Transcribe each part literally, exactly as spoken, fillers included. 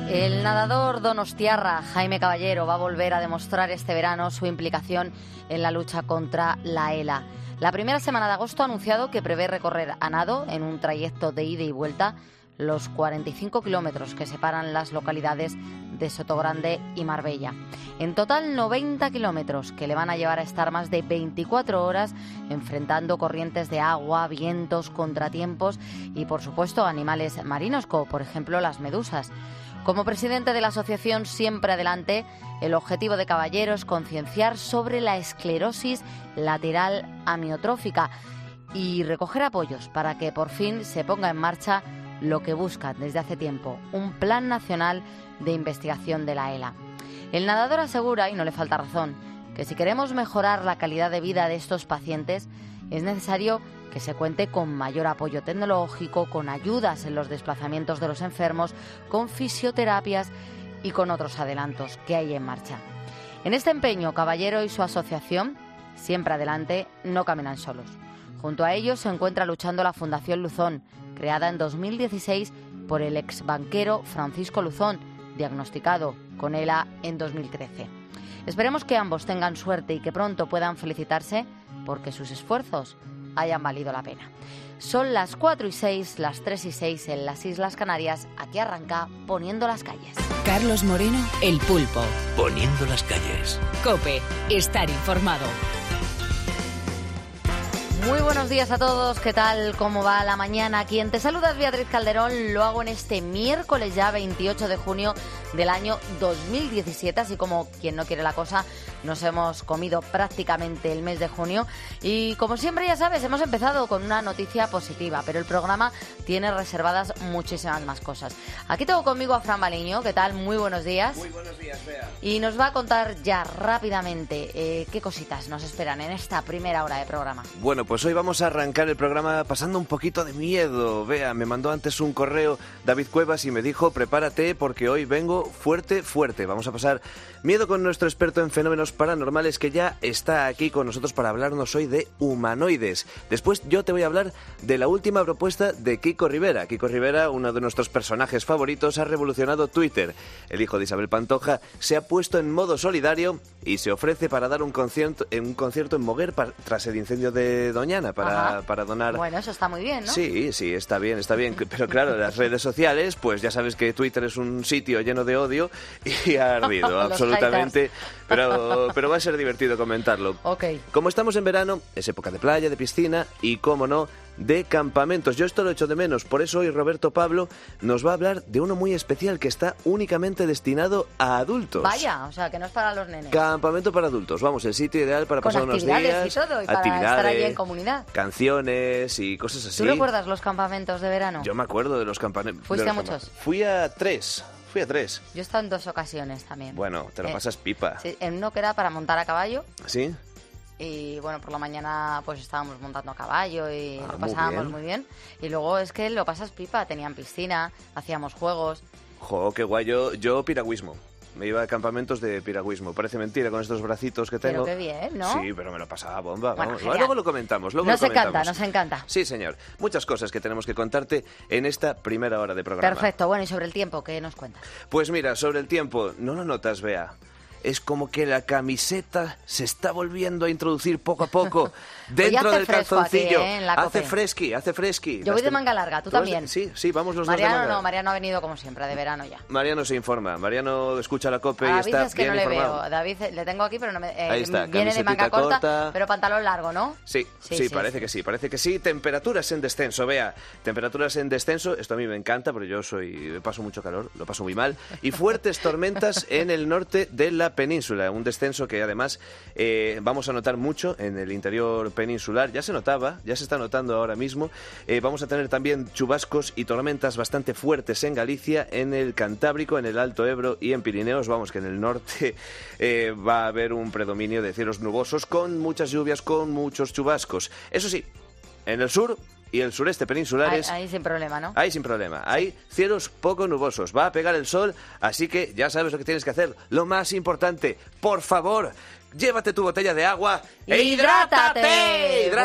El nadador donostiarra Jaime Caballero va a volver a demostrar este verano su implicación en la lucha contra la ELA. La primera semana de agosto ha anunciado que prevé recorrer a nado, en un trayecto de ida y vuelta, los cuarenta y cinco kilómetros que separan las localidades de Sotogrande y Marbella. En total, noventa kilómetros que le van a llevar a estar más de veinticuatro horas enfrentando corrientes de agua, vientos, contratiempos y, por supuesto, animales marinos, como por ejemplo las medusas. Como presidente de la asociación Siempre Adelante, el objetivo de Caballero es concienciar sobre la esclerosis lateral amiotrófica y recoger apoyos para que por fin se ponga en marcha lo que buscan desde hace tiempo, un plan nacional de investigación de la ELA. El nadador asegura, y no le falta razón, que si queremos mejorar la calidad de vida de estos pacientes, es necesario que se cuente con mayor apoyo tecnológico, con ayudas en los desplazamientos de los enfermos, con fisioterapias y con otros adelantos que hay en marcha. En este empeño, Caballero y su asociación, Siempre Adelante, no caminan solos. Junto a ellos se encuentra luchando la Fundación Luzón, creada en dos mil dieciséis por el exbanquero Francisco Luzón, diagnosticado con ELA en dos mil trece. Esperemos que ambos tengan suerte y que pronto puedan felicitarse porque sus esfuerzos hayan valido la pena. Son las cuatro y seis, las tres y seis en las Islas Canarias. Aquí arranca Poniendo las Calles. Carlos Moreno, El Pulpo. Poniendo las Calles. COPE, estar informado. Muy buenos días a todos, ¿qué tal? ¿Cómo va la mañana? Quien te saluda es Beatriz Calderón, lo hago en este miércoles ya veintiocho de junio del año dos mil diecisiete, así como quien no quiere la cosa, nos hemos comido prácticamente el mes de junio y como siempre ya sabes, hemos empezado con una noticia positiva, pero el programa tiene reservadas muchísimas más cosas. Aquí tengo conmigo a Fran Baliño, ¿qué tal? Muy buenos días. Muy buenos días, Bea. Y nos va a contar ya rápidamente eh, qué cositas nos esperan en esta primera hora de programa. Bueno, pues hoy vamos a arrancar el programa pasando un poquito de miedo. Vea, me mandó antes un correo David Cuevas y me dijo, prepárate porque hoy vengo fuerte, fuerte. Vamos a pasar miedo con nuestro experto en fenómenos paranormales que ya está aquí con nosotros para hablarnos hoy de humanoides. Después yo te voy a hablar de la última propuesta de Kiko Rivera. Kiko Rivera, uno de nuestros personajes favoritos, ha revolucionado Twitter. El hijo de Isabel Pantoja se ha puesto en modo solidario y se ofrece para dar un concierto, un concierto en Moguer para, tras el incendio de Doñana para, para donar... Bueno, eso está muy bien, ¿no? Sí, sí, está bien, está bien. Pero claro, las redes sociales, pues ya sabes que Twitter es un sitio lleno de odio y ha ardido absolutamente. Pero, pero va a ser divertido comentarlo. Ok. Como estamos en verano, es época de playa, de piscina y, cómo no, de campamentos. Yo esto lo echo de menos, por eso hoy Roberto Pablo nos va a hablar de uno muy especial que está únicamente destinado a adultos. Vaya, o sea, que no es para los nenes. Campamento para adultos, vamos, el sitio ideal para Con pasar unos días. Con actividades y todo, y para estar allí en comunidad. Canciones y cosas así. ¿Tú recuerdas los campamentos de verano? Yo me acuerdo de los campamentos. ¿Fuiste a muchos? Fui a tres. Fui a tres. Yo he estado en dos ocasiones también. Bueno, te lo eh, pasas pipa. Sí, en uno que era para montar a caballo. ¿Sí? Y bueno, por la mañana pues estábamos montando a caballo y ah, lo pasábamos muy bien. muy bien. Y luego es que lo pasas pipa, tenían piscina, hacíamos juegos. Jo, qué guay, yo, yo piragüismo. Me iba a campamentos de piragüismo. Parece mentira con estos bracitos que tengo. Pero qué bien, ¿no? Sí, pero me lo pasaba bomba. Bueno, vamos. Luego lo comentamos. Luego nos lo encanta, comentamos. nos encanta. Sí, señor. Muchas cosas que tenemos que contarte en esta primera hora de programa. Perfecto. Bueno, ¿y sobre el tiempo qué nos cuentas? Pues mira, sobre el tiempo, ¿no lo notas, Bea? Es como que la camiseta se está volviendo a introducir poco a poco dentro del calzoncillo. Aquí, ¿eh? En la hace fresqui, hace fresqui. Yo voy de manga larga, ¿tú, ¿Tú también? De... Sí, sí, vamos los Mariano, dos de manga. no, Mariano ha venido como siempre, de verano ya. Mariano se informa, Mariano escucha la COPE a y David está es que bien no informado. le veo. David le tengo aquí, pero no me, eh, Ahí está, viene de manga corta, corta, pero pantalón largo, ¿no? Sí, sí, sí, sí parece sí. que sí, parece que sí. Temperaturas en descenso, Bea. Temperaturas en descenso, esto a mí me encanta, porque yo soy paso mucho calor, lo paso muy mal. Y fuertes tormentas en el norte de la península, un descenso que además eh, vamos a notar mucho en el interior peninsular. Ya se notaba, ya se está notando ahora mismo. Eh, vamos a tener también chubascos y tormentas bastante fuertes en Galicia, en el Cantábrico, en el Alto Ebro y en Pirineos. Vamos, que en el norte eh, va a haber un predominio de cielos nubosos con muchas lluvias, con muchos chubascos. Eso sí, en el sur y el sureste peninsulares... Ahí, ahí sin problema, ¿no? Ahí sin problema. Hay cielos poco nubosos. Va a pegar el sol, así que ya sabes lo que tienes que hacer. Lo más importante, por favor, llévate tu botella de agua e hidrátate. ¡Hidrátate! ¡Hidrátate!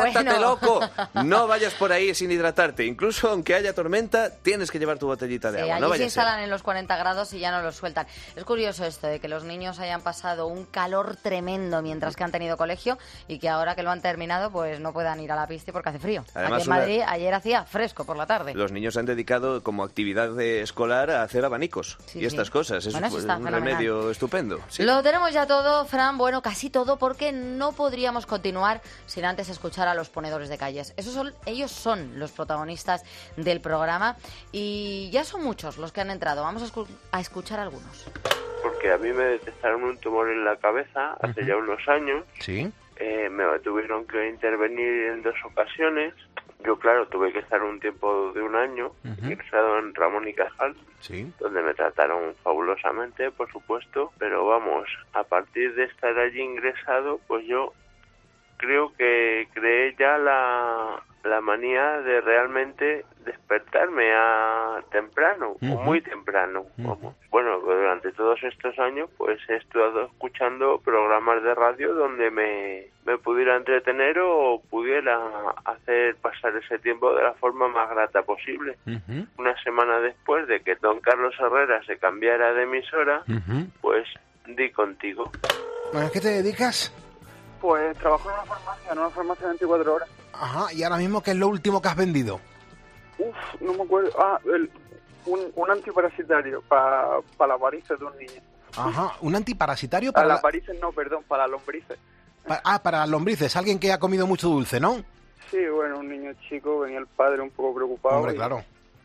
¡Hidrátate, bueno. loco! No vayas por ahí sin hidratarte. Incluso aunque haya tormenta, tienes que llevar tu botellita de Sí, agua. allí No se vaya a ser. instalan en los cuarenta grados y ya no los sueltan. Es curioso esto de que los niños hayan pasado un calor tremendo mientras que han tenido colegio y que ahora que lo han terminado pues no puedan ir a la pista porque hace frío. Además, Aquí en una- Madrid ayer hacía fresco por la tarde. Los niños se han dedicado como actividad de escolar a hacer abanicos Sí, y estas sí. cosas. Es Bueno, eso pues, está un fenomenal. remedio estupendo. Sí. Lo tenemos ya todo, Fran, bueno, casi todo, porque no podríamos continuar sin antes escuchar a los ponedores de calles. Esos son, ellos son los protagonistas del programa y ya son muchos los que han entrado. Vamos a, escu- a escuchar algunos. Porque a mí me detectaron un tumor en la cabeza hace ya unos años. Sí. Eh, me tuvieron que intervenir en dos ocasiones. Yo, claro, tuve que estar un tiempo de un año Ujú. ingresado en Ramón y Cajal, Sí. donde me trataron fabulosamente, por supuesto. Pero vamos, a partir de estar allí ingresado, pues yo creo que creé ya la, la manía de realmente despertarme a temprano, Ujú. o muy temprano. Ujú. Vamos. Bueno, durante todos estos años pues he estado escuchando programas de radio donde me, me pudiera entretener o pudiera hacer pasar ese tiempo de la forma más grata posible. Ujú. Una semana después de que don Carlos Herrera se cambiara de emisora, Ujú. pues di contigo. Bueno, ¿a qué te dedicas? Pues trabajo en una farmacia, en una farmacia de veinticuatro horas. Ajá, y ahora mismo, ¿qué es lo último que has vendido? Uf, no me acuerdo. Ah, el, un, un antiparasitario para pa las varices de un niño. Ajá, un antiparasitario Para para... las la- varices no, perdón, para las lombrices. pa- Ah, para las lombrices, alguien que ha comido mucho dulce, ¿no? Sí, bueno, un niño chico, venía el padre un poco preocupado. Hombre, y- claro.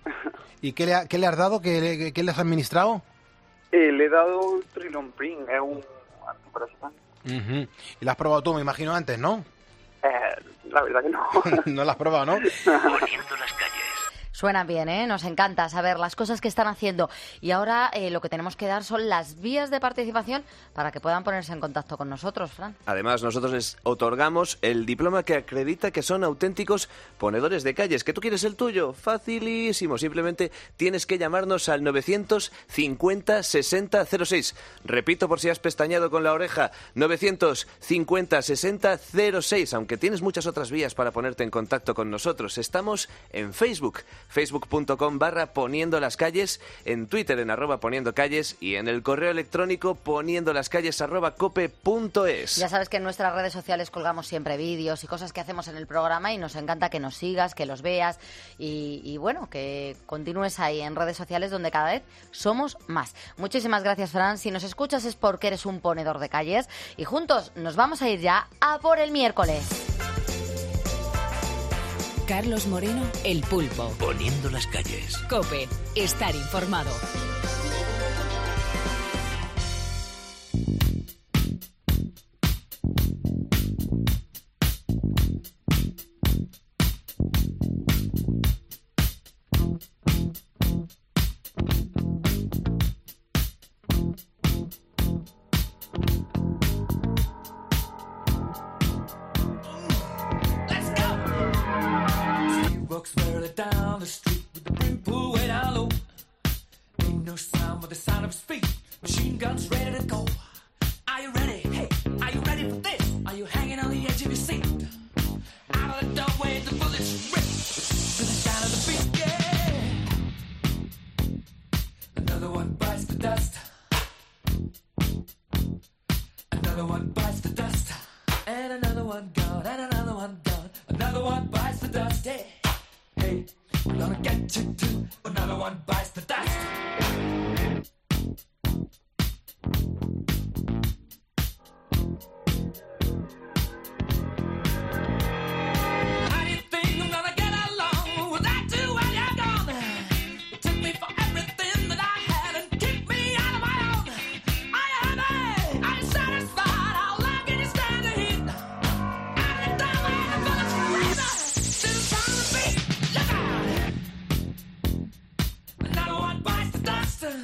¿Y qué le, ha- qué le has dado? ¿Qué, le- qué le has administrado? Eh, le he dado Trilomprin, es un antiparasitario. Ujú. Y lo has probado tú, me imagino, antes, ¿no? Eh, la verdad que no. No lo has probado, ¿no? Poniendo las calles. Suenan bien, ¿eh? Nos encanta saber las cosas que están haciendo. Y ahora eh, lo que tenemos que dar son las vías de participación para que puedan ponerse en contacto con nosotros, Fran. Además, nosotros les otorgamos el diploma que acredita que son auténticos ponedores de calles. ¿Que tú quieres el tuyo? Facilísimo. Simplemente tienes que llamarnos al novecientos cincuenta sesenta cero seis. Repito por si has pestañeado con la oreja. novecientos cincuenta sesenta cero seis. Aunque tienes muchas otras vías para ponerte en contacto con nosotros. Estamos en Facebook. Facebook.com barra poniendo las calles. En Twitter en arroba poniendo calles. Y en el correo electrónico poniendo las calles arroba cope punto es. Ya sabes que en nuestras redes sociales colgamos siempre vídeos y cosas que hacemos en el programa y nos encanta que nos sigas, que los veas y, y bueno, que continúes ahí en redes sociales donde cada vez somos más. Muchísimas gracias, Fran. Si nos escuchas es porque eres un ponedor de calles y juntos nos vamos a ir ya a por el miércoles. Carlos Moreno, El Pulpo. Poniendo las calles. COPE. Estar informado. Walks further down the street with the brim pulled way down low. Ain't no sound but the sound of his feet. Machine guns ready to go. Are you ready? Hey, are you ready for this? Are you hanging on the edge of your seat? Out of the doorway, the bullets rip to the sound of the beat. Yeah. Another one bites the dust. Another one bites the dust. And another one gone. And another one gone. Another one bites the dust. Hey. Hey, we're gonna get you too. Another one bites the dust. How do you think I'm gonna get along without you when you're gone? You took me for everything that I had and kicked me out of my own. Are you happy? Are you satisfied? How long can you stand the heat? Out of the doorway, the bullets rip to the sound of the beat. Look out! Another one bites the dust.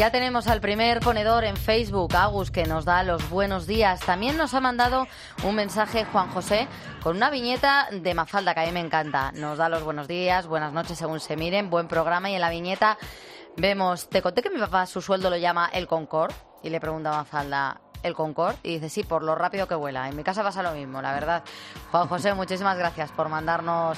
Ya tenemos al primer ponedor en Facebook, Agus, que nos da los buenos días. También nos ha mandado un mensaje Juan José con una viñeta de Mafalda que a mí me encanta. Nos da los buenos días, buenas noches según se miren, buen programa. Y en la viñeta vemos, te conté que mi papá su sueldo lo llama el Concorde. Y le pregunta a Mafalda, ¿el Concorde? Y dice, sí, por lo rápido que vuela. En mi casa pasa lo mismo, la verdad. Juan José, muchísimas gracias por mandarnos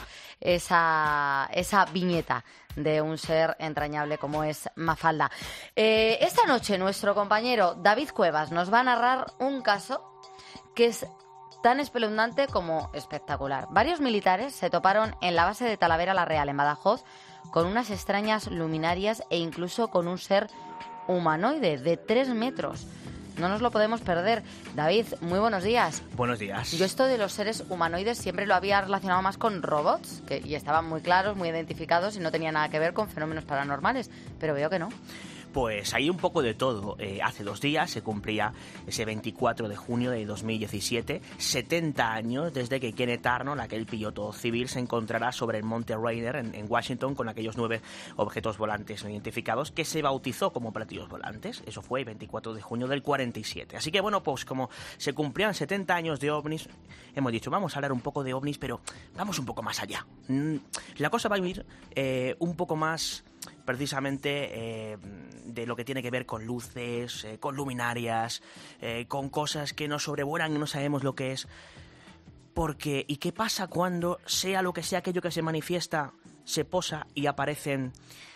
esa, esa viñeta de un ser entrañable como es Mafalda. Eh, esta noche nuestro compañero David Cuevas nos va a narrar un caso que es tan espeluznante como espectacular. Varios militares se toparon en la base de Talavera la Real, en Badajoz, con unas extrañas luminarias e incluso con un ser humanoide de tres metros. No nos lo podemos perder. David, muy buenos días. Buenos días. Yo esto de los seres humanoides siempre lo había relacionado más con robots, que y estaban muy claros, muy identificados y no tenía nada que ver con fenómenos paranormales, pero veo que no. Pues hay un poco de todo. Eh, hace dos días se cumplía ese veinticuatro de junio de dos mil diecisiete, setenta años desde que Kenneth Arnold, aquel piloto civil, se encontrara sobre el monte Rainier en, en Washington con aquellos nueve objetos volantes no identificados que se bautizó como platillos volantes. Eso fue el veinticuatro de junio del cuarenta y siete. Así que bueno, pues como se cumplían setenta años de ovnis, hemos dicho, vamos a hablar un poco de ovnis, pero vamos un poco más allá. La cosa va a ir eh, un poco más precisamente eh, de lo que tiene que ver con luces, eh, con luminarias, eh, con cosas que nos sobrevuelan y no sabemos lo que es. Porque, ¿y qué pasa cuando sea lo que sea aquello que se manifiesta, se posa y aparecen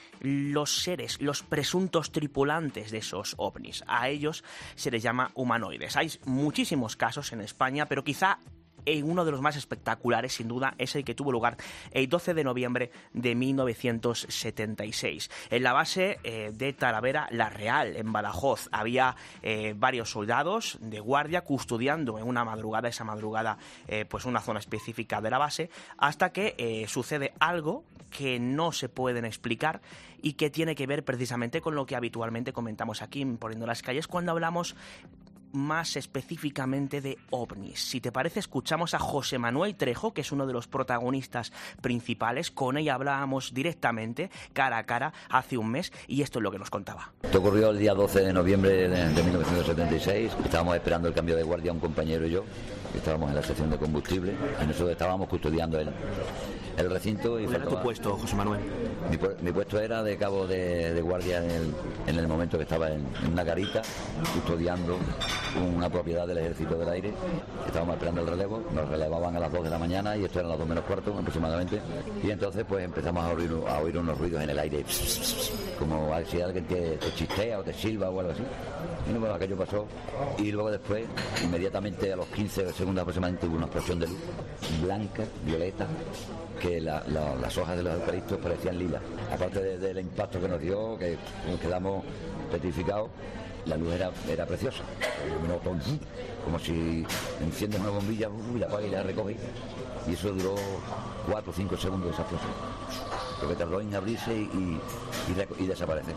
los seres, los presuntos tripulantes de esos ovnis? A ellos se les llama humanoides. Hay muchísimos casos en España, pero quizá en uno de los más espectaculares, sin duda, es el que tuvo lugar el doce de noviembre de mil novecientos setenta y seis. En la base eh, de Talavera la Real, en Badajoz, había eh, varios soldados de guardia custodiando en una madrugada, esa madrugada, eh, pues una zona específica de la base, hasta que eh, sucede algo que no se pueden explicar y que tiene que ver precisamente con lo que habitualmente comentamos aquí en Poniendo las Calles cuando hablamos más específicamente de ovnis. Si te parece, escuchamos a José Manuel Trejo, que es uno de los protagonistas principales. Con ella hablábamos directamente, cara a cara, hace un mes, y esto es lo que nos contaba. Esto ocurrió el día doce de noviembre de, de mil novecientos setenta y seis. Estábamos esperando el cambio de guardia, un compañero y yo. Estábamos en la sección de combustible y nosotros estábamos custodiando el, el recinto. Y ¿Cuál era tu puesto, José Manuel? Mi, mi puesto era de cabo de, de guardia en el, en el momento que estaba en, en una garita, custodiando una propiedad del Ejército del Aire. Estábamos esperando el relevo, nos relevaban a las dos de la mañana y esto eran las dos menos cuarto aproximadamente. Y entonces pues empezamos a oír, a oír unos ruidos en el aire, como si alguien te, te chistea o te silba o algo así. Y bueno, aquello pasó y luego después, inmediatamente a los quince segundos aproximadamente, hubo una explosión de luz blanca, violeta, que la, la, las hojas de los eucaliptos parecían lilas. Aparte de, del impacto que nos dio, que nos quedamos petrificados, la luz era, era preciosa, como si enciendes una bombilla y la apagas y la recoges, y eso duró cuatro o cinco segundos esa explosión, porque tardó en abrirse y, y, y desaparecer.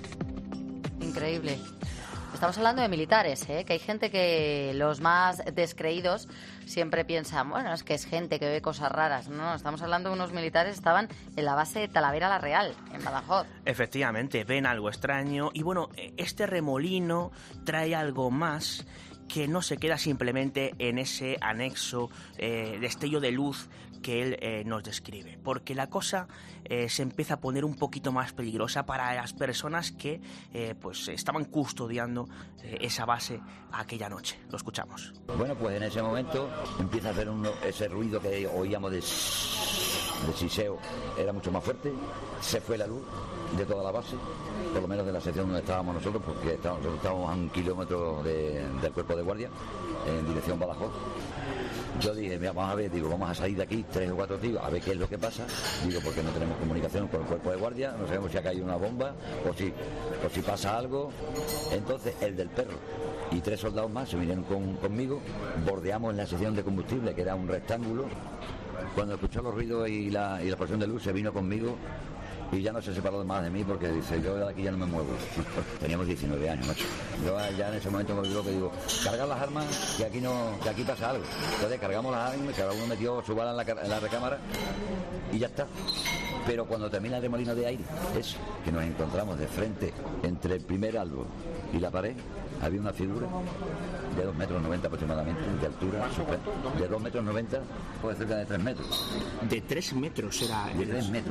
Increíble. Estamos hablando de militares, ¿eh? Que hay gente que los más descreídos siempre piensan, bueno, es que es gente que ve cosas raras. No, estamos hablando de unos militares que estaban en la base de Talavera la Real, en Badajoz. Efectivamente, ven algo extraño y bueno, este remolino trae algo más que no se queda simplemente en ese anexo eh, destello de luz que él eh, nos describe, porque la cosa eh, se empieza a poner un poquito más peligrosa para las personas que eh, pues estaban custodiando eh, esa base aquella noche. Lo escuchamos. Bueno, pues en ese momento empieza a hacer uno, ese ruido que oíamos de, de siseo, era mucho más fuerte, se fue la luz de toda la base, por lo menos de la sección donde estábamos nosotros, porque estábamos, nosotros estábamos a un kilómetro de, del cuerpo de guardia, en dirección Badajoz. Yo dije, mira, vamos a ver, digo, vamos a salir de aquí tres o cuatro tíos, a ver qué es lo que pasa. Digo, porque no tenemos comunicación con el cuerpo de guardia, no sabemos si ha caído una bomba o si, o si pasa algo. Entonces, el del perro y tres soldados más se vinieron con, conmigo, bordeamos la sección de combustible, que era un rectángulo. Cuando escuchó los ruidos y la, y la explosión de luz, se vino conmigo y ya no se separó más de mí porque dice, yo de aquí ya no me muevo. Teníamos diecinueve años, macho. Yo ya en ese momento me olvidó que digo, cargar las armas, que aquí no, que aquí pasa algo. Entonces cargamos las armas, cada uno metió su bala en la, en la recámara y ya está. Pero cuando termina el remolino de aire, es que nos encontramos de frente entre el primer árbol y la pared, había una figura de dos metros noventa aproximadamente de altura, de dos metros noventa, puede cerca de tres metros. De tres metros era... De tres metros.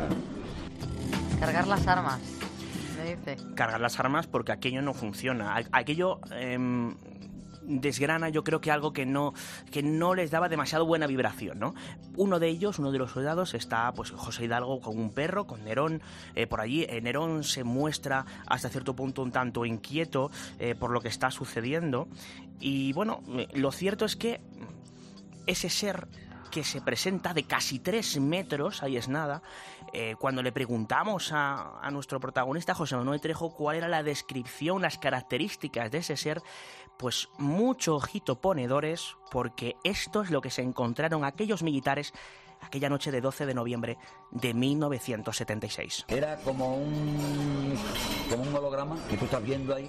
Cargar las armas, me dice. Cargar las armas porque aquello no funciona. Aquello... Eh, desgrana yo creo que algo que no que no les daba demasiado buena vibración, ¿no? Uno de ellos, uno de los soldados, está pues José Hidalgo con un perro, con Nerón eh, por allí. Eh, Nerón se muestra hasta cierto punto un tanto inquieto eh, por lo que está sucediendo y bueno, eh, lo cierto es que ese ser que se presenta de casi tres metros, ahí es nada, eh, cuando le preguntamos a, a nuestro protagonista, José Manuel Trejo, cuál era la descripción, las características de ese ser, pues mucho ojito ponedores, porque esto es lo que se encontraron aquellos militares aquella noche de doce de noviembre de mil novecientos setenta y seis. Era como un como un holograma que tú estás viendo ahí,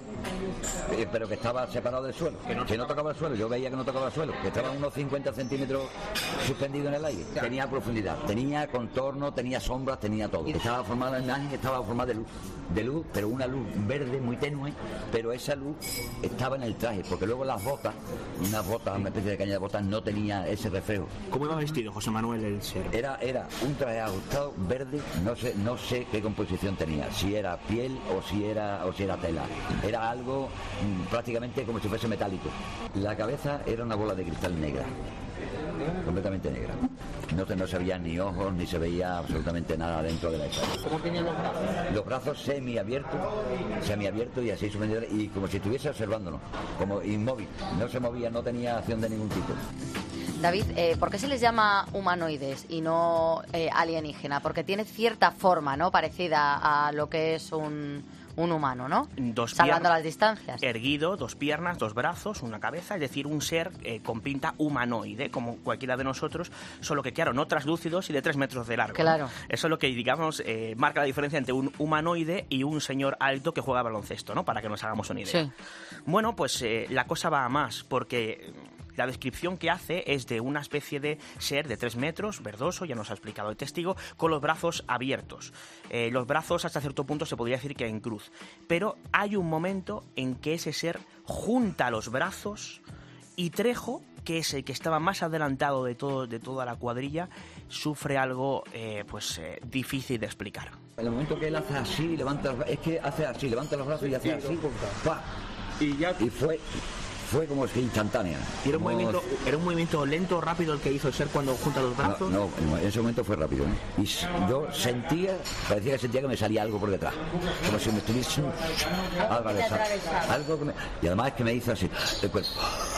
eh, pero que estaba separado del suelo, que no, que no tocaba el suelo. Yo veía que no tocaba el suelo, que estaba unos cincuenta centímetros suspendido en el aire. Tenía profundidad, tenía contorno, tenía sombras, tenía todo. Estaba formada, la imagen estaba formada de luz, de luz, pero una luz verde muy tenue, pero esa luz estaba en el traje, porque luego las botas, unas botas, una especie de caña de botas, no tenía ese reflejo. ¿Cómo iba vestido José Manuel el ser? Era, era un traje ajustado verde, no sé, no sé qué composición tenía, si era piel o si era, o si era tela. Era algo mmm, prácticamente como si fuese metálico. La cabeza era una bola de cristal negra, completamente negra. No, no se veían ni ojos, ni se veía absolutamente nada dentro de la espada. ¿Cómo tenían los brazos? Los brazos semiabiertos, semiabiertos y así suspendidos, y como si estuviese observándonos, como inmóvil. No se movía, no tenía acción de ningún tipo. David, eh, ¿por qué se les llama humanoides y no eh, alienígena? Porque tiene cierta forma, ¿no? Parecida a lo que es un, un humano, ¿no? Dos Salvando piernas, las distancias. Erguido, dos piernas, dos brazos, una cabeza, es decir, un ser eh, con pinta humanoide, como cualquiera de nosotros, solo que, claro, no translúcidos y de tres metros de largo. Claro. ¿No? Eso es lo que, digamos, eh, marca la diferencia entre un humanoide y un señor alto que juega baloncesto, ¿no? Para que nos hagamos una idea. Sí. Bueno, pues eh, la cosa va a más, porque la descripción que hace es de una especie de ser de tres metros, verdoso, ya nos ha explicado el testigo, con los brazos abiertos. Eh, los brazos hasta cierto punto se podría decir que en cruz. Pero hay un momento en que ese ser junta los brazos y Trejo, que es el que estaba más adelantado de, todo, de toda la cuadrilla, sufre algo eh, pues eh, difícil de explicar. En el momento que él hace así, levanta los, es que hace así, levanta los brazos y hace así, ¡pah! Y ya y fue fue como si instantánea. ¿Y era un, como... movimiento, ¿Era un movimiento lento o rápido el que hizo el ser cuando junta los brazos? No, no, en ese momento fue rápido, ¿eh? Y yo sentía, parecía que sentía que me salía algo por detrás, como si me estuviese algo, algo que me, y además es que me hizo así, después,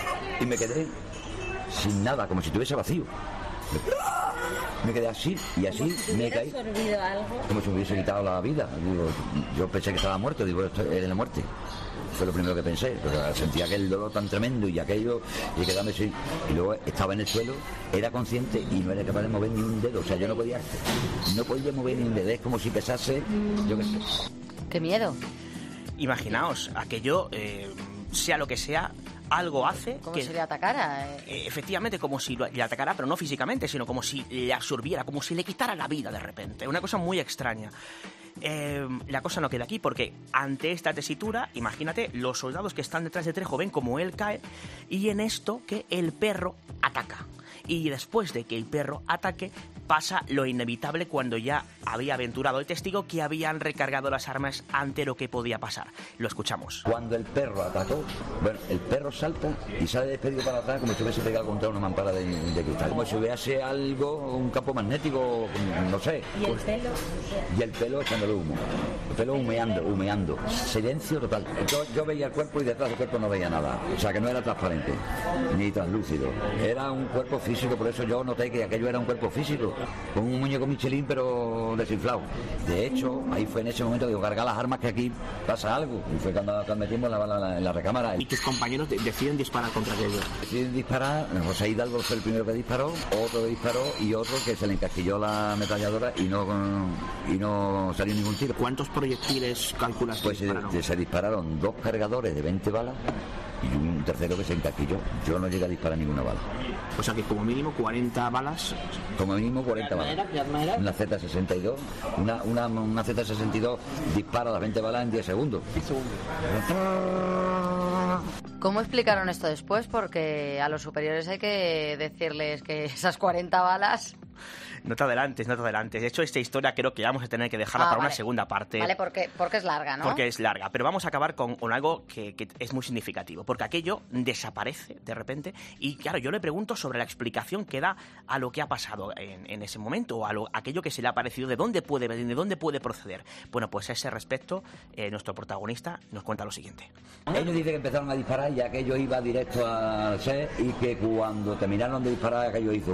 y me quedé sin nada, como si estuviese vacío. Me quedé así y así me caí. Como si me hubiese quitado la vida. Digo, yo pensé que estaba muerto, digo, esto es la muerte. Fue lo primero que pensé, pero sentía aquel dolor tan tremendo y aquello, y quedarme así. Y luego estaba en el suelo, era consciente y no era capaz de mover ni un dedo. O sea, yo no podía, no podía mover ni un dedo. Es como si pesase, yo qué sé. ¡Qué miedo! Imaginaos, aquello, eh, sea lo que sea, algo hace como que... si le atacara. Eh. Eh, efectivamente, como si le atacara, pero no físicamente, sino como si le absorbiera, como si le quitara la vida de repente. Una cosa muy extraña. Eh, la cosa no queda aquí, porque ante esta tesitura, imagínate, los soldados que están detrás de Trejo ven como él cae, y en esto que el perro ataca. Y después de que el perro ataque, pasa lo inevitable cuando ya había aventurado el testigo que habían recargado las armas ante lo que podía pasar. Lo escuchamos. Cuando el perro atacó, bueno, el perro salta y sale despedido para atrás como si hubiese pegado contra una mampara de, de cristal. Como si hubiese algo, un campo magnético, no sé. ¿Y el pelo? Y el pelo echándole humo. El pelo humeando, humeando. Silencio total. Yo, yo veía el cuerpo y detrás del cuerpo no veía nada. O sea, que no era transparente, ni translúcido. Era un cuerpo físico, por eso yo noté que aquello era un cuerpo físico. con un muñeco Michelin pero desinflado. De hecho, ahí fue en ese momento que digo, cargar las armas que aquí pasa algo. Y fue cuando, cuando metimos la bala en la recámara. Y tus compañeros de- deciden disparar contra aquello. Deciden disparar, José Hidalgo fue el primero que disparó, otro que disparó y otro que se le encasquilló la ametralladora y no, y no salió ningún tiro. ¿Cuántos proyectiles calculas que Pues se, dispararon? se dispararon dos cargadores de veinte balas y un tercero que se encasquilló. Yo no llegué a disparar ninguna bala. O sea que como mínimo cuarenta balas. Como mínimo cuarenta balas. Una Z sesenta y dos, una, una, una Z sesenta y dos dispara las veinte balas en diez segundos. ¿Cómo explicaron esto después? Porque a los superiores hay que decirles que esas cuarenta balas... No te adelantes, no te adelantes. De hecho, esta historia creo que vamos a tener que dejarla Ah, para vale. una segunda parte. Vale, porque, porque es larga, ¿no? Porque es larga, pero vamos a acabar con, con algo que, que es muy significativo, porque aquello desaparece de repente y claro, yo le pregunto sobre la explicación que da a lo que ha pasado en, en ese momento o a lo, aquello que se le ha parecido, de dónde puede venir, de dónde puede proceder. Bueno, pues a ese respecto, eh, nuestro protagonista nos cuenta lo siguiente. Ellos dicen que empezaron a disparar y aquello iba directo al set y que cuando terminaron de disparar aquello hizo...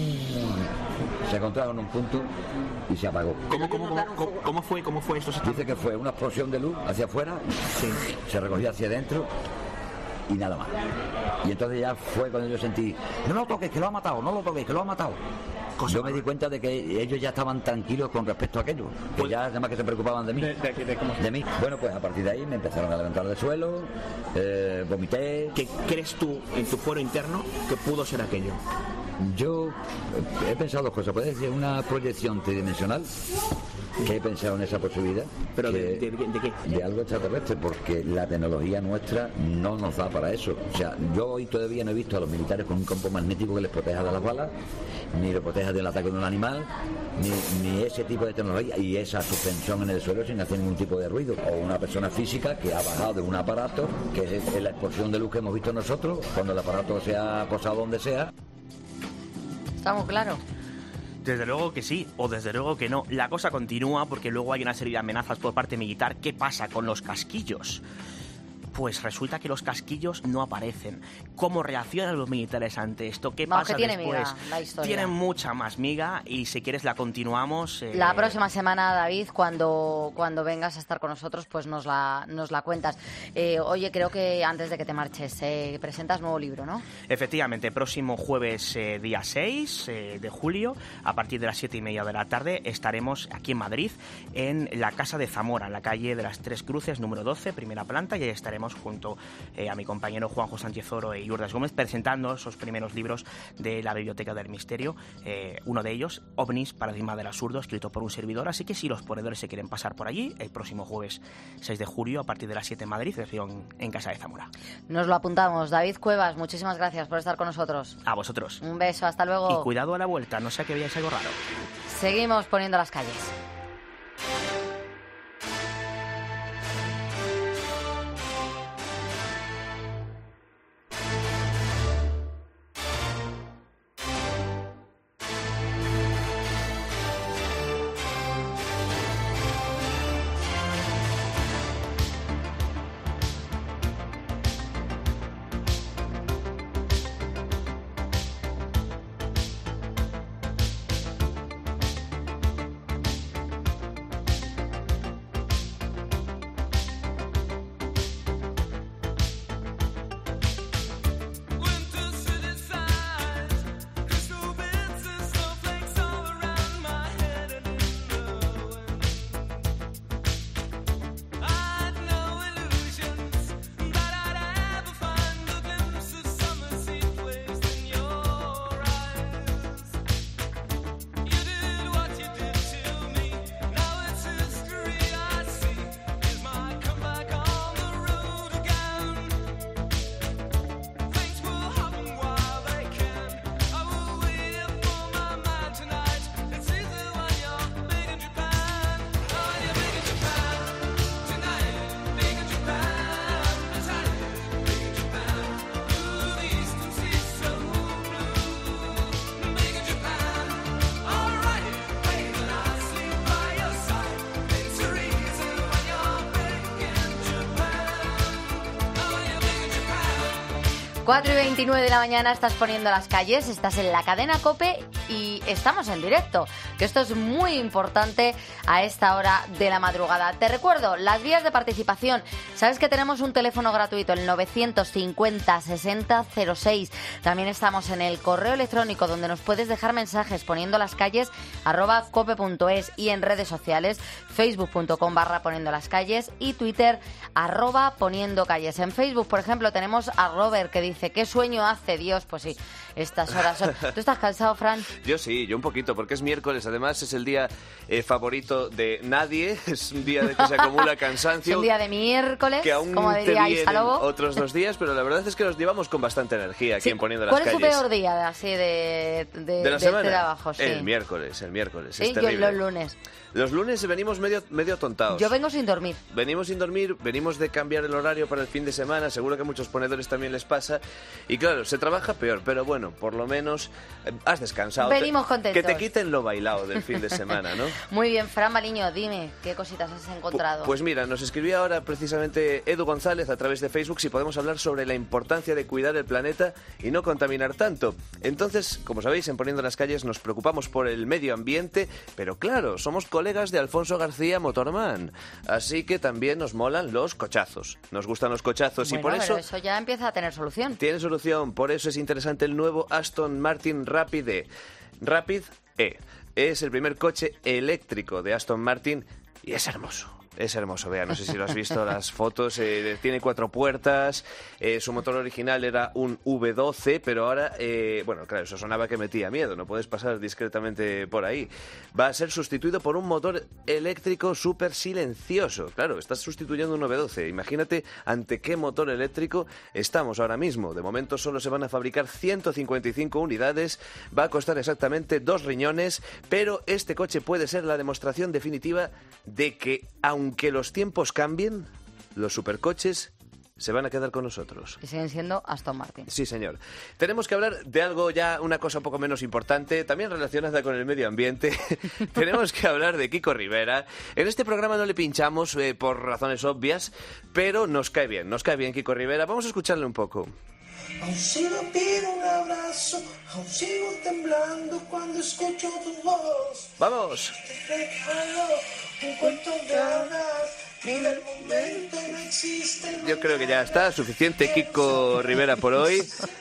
Se encontraron en un punto y se apagó. ¿Cómo, cómo, cómo, cómo, cómo fue, cómo fue esto? Dice que fue una explosión de luz hacia afuera, se recogió hacia adentro y nada más. Y entonces ya fue cuando yo sentí, no lo toques, que lo ha matado, no lo toques, que lo ha matado. Yo me di cuenta de que ellos ya estaban tranquilos con respecto a aquello, que ya además que se preocupaban de mí. De, de, de cómo... De mí. Bueno, pues a partir de ahí me empezaron a levantar del suelo, eh, vomité. ¿Qué crees tú en tu fuero interno que pudo ser aquello? Yo he pensado dos cosas. Puede ser una proyección tridimensional, que he pensado en esa posibilidad. ¿Pero que, de, de, de, de qué? De algo extraterrestre, porque la tecnología nuestra no nos da para eso. O sea, yo hoy todavía no he visto a los militares con un campo magnético que les proteja de las balas, ni lo proteja del ataque de un animal, ni, ni ese tipo de tecnología y esa suspensión en el suelo sin hacer ningún tipo de ruido. O una persona física que ha bajado de un aparato, que es la explosión de luz que hemos visto nosotros, cuando el aparato se ha posado donde sea. Está muy claro. Desde luego que sí, o desde luego que no. La cosa continúa porque luego hay una serie de amenazas por parte militar. ¿Qué pasa con los casquillos? Pues resulta que los casquillos no aparecen. ¿Cómo reaccionan los militares ante esto? ¿Qué Vamos, pasa que tiene después? miga la historia. Tienen mucha más miga y si quieres la continuamos. eh, La próxima semana, David, cuando, cuando vengas a estar con nosotros, pues nos la, nos la cuentas. Eh, oye, creo que antes de que te marches, eh, presentas nuevo libro, ¿no? Efectivamente, próximo jueves eh, día seis eh, de julio, a partir de las siete y media de la tarde, estaremos aquí en Madrid, en la Casa de Zamora, en la calle de las Tres Cruces, número doce, primera planta, y ahí estaremos junto eh, a mi compañero Juanjo Sánchez Oro y Lourdes Gómez presentando esos primeros libros de la Biblioteca del Misterio, eh, uno de ellos, OVNIs, Paradigma del Absurdo, escrito por un servidor, así que si los ponedores se quieren pasar por allí, el próximo jueves seis de julio, a partir de las siete en Madrid, versión en Casa de Zamora. Nos lo apuntamos. David Cuevas, muchísimas gracias por estar con nosotros. A vosotros. Un beso, hasta luego. Y cuidado a la vuelta, no sea que veáis algo raro. Seguimos poniendo las calles. cuatro y veintinueve de la mañana, estás poniendo las calles, estás en la cadena COPE y estamos en directo, que esto es muy importante a esta hora de la madrugada. Te recuerdo, las vías de participación. Sabes que tenemos un teléfono gratuito, el novecientos cincuenta sesenta cero seis. También estamos en el correo electrónico donde nos puedes dejar mensajes poniendo las calles arroba cope punto es y en redes sociales facebook punto com barra poniendo las calles y Twitter arroba poniendo calles. En Facebook, por ejemplo, tenemos a Robert que dice, ¿qué sueño hace Dios? Pues sí, estas horas son... ¿Tú estás cansado, Fran? Yo sí, yo un poquito, porque es miércoles, además es el día eh, favorito de nadie, es un día de que se acumula cansancio. Es un día de miércoles, que aún como te diría vienen Isa Lobo. otros dos días, pero la verdad es que los llevamos con bastante energía aquí Sí. en Poniendo las ¿Cuál Calles. es tu peor día así de, de, ¿De la de semana? este trabajo? Sí. El miércoles, el miércoles, Sí, es yo terrible. los lunes. Los lunes venimos medio, medio tontados. Yo vengo sin dormir. Venimos sin dormir, venimos de cambiar el horario para el fin de semana, seguro que a muchos ponedores también les pasa. Y claro, se trabaja peor, pero bueno, por lo menos eh, has descansado. Venimos Te- contentos. Que te quiten lo bailado del fin de semana, ¿no? Muy bien, Fran Baliño, dime, ¿qué cositas has encontrado? Pues mira, nos escribió ahora precisamente Edu González a través de Facebook si podemos hablar sobre la importancia de cuidar el planeta y no contaminar tanto. Entonces, como sabéis, en Poniendo las Calles nos preocupamos por el medio ambiente, pero claro, somos colegas de Alfonso García Motorman, así que también nos molan los cochazos. Nos gustan los cochazos Bueno, y por pero eso... eso ya empieza a tener solución. Tiene solución, por eso es interesante el nuevo Aston Martin Rapid E. Rapid E es el primer coche eléctrico de Aston Martin y es hermoso. Es hermoso, vea, no sé si lo has visto, las fotos, eh, tiene cuatro puertas, eh, su motor original era un V doce, pero ahora, eh, bueno, claro, eso sonaba que metía miedo, no puedes pasar discretamente por ahí. Va a ser sustituido por un motor eléctrico súper silencioso, claro, estás sustituyendo un V doce, imagínate ante qué motor eléctrico estamos ahora mismo. De momento solo se van a fabricar ciento cincuenta y cinco unidades, va a costar exactamente dos riñones, pero este coche puede ser la demostración definitiva de que, aunque los tiempos cambien, los supercoches se van a quedar con nosotros. Y siguen siendo Aston Martin. Sí, señor. Tenemos que hablar de algo ya, una cosa un poco menos importante, también relacionada con el medio ambiente. Tenemos que hablar de Kiko Rivera. En este programa no le pinchamos eh, por razones obvias, pero nos cae bien, nos cae bien Kiko Rivera. Vamos a escucharle un poco. Aún sigo pido un abrazo, aún sigo temblando cuando escucho tu voz. ¡Vamos! Te regalo un cuento ganas, mira el momento, no existe. Yo creo que ya está, suficiente Kiko Rivera por hoy.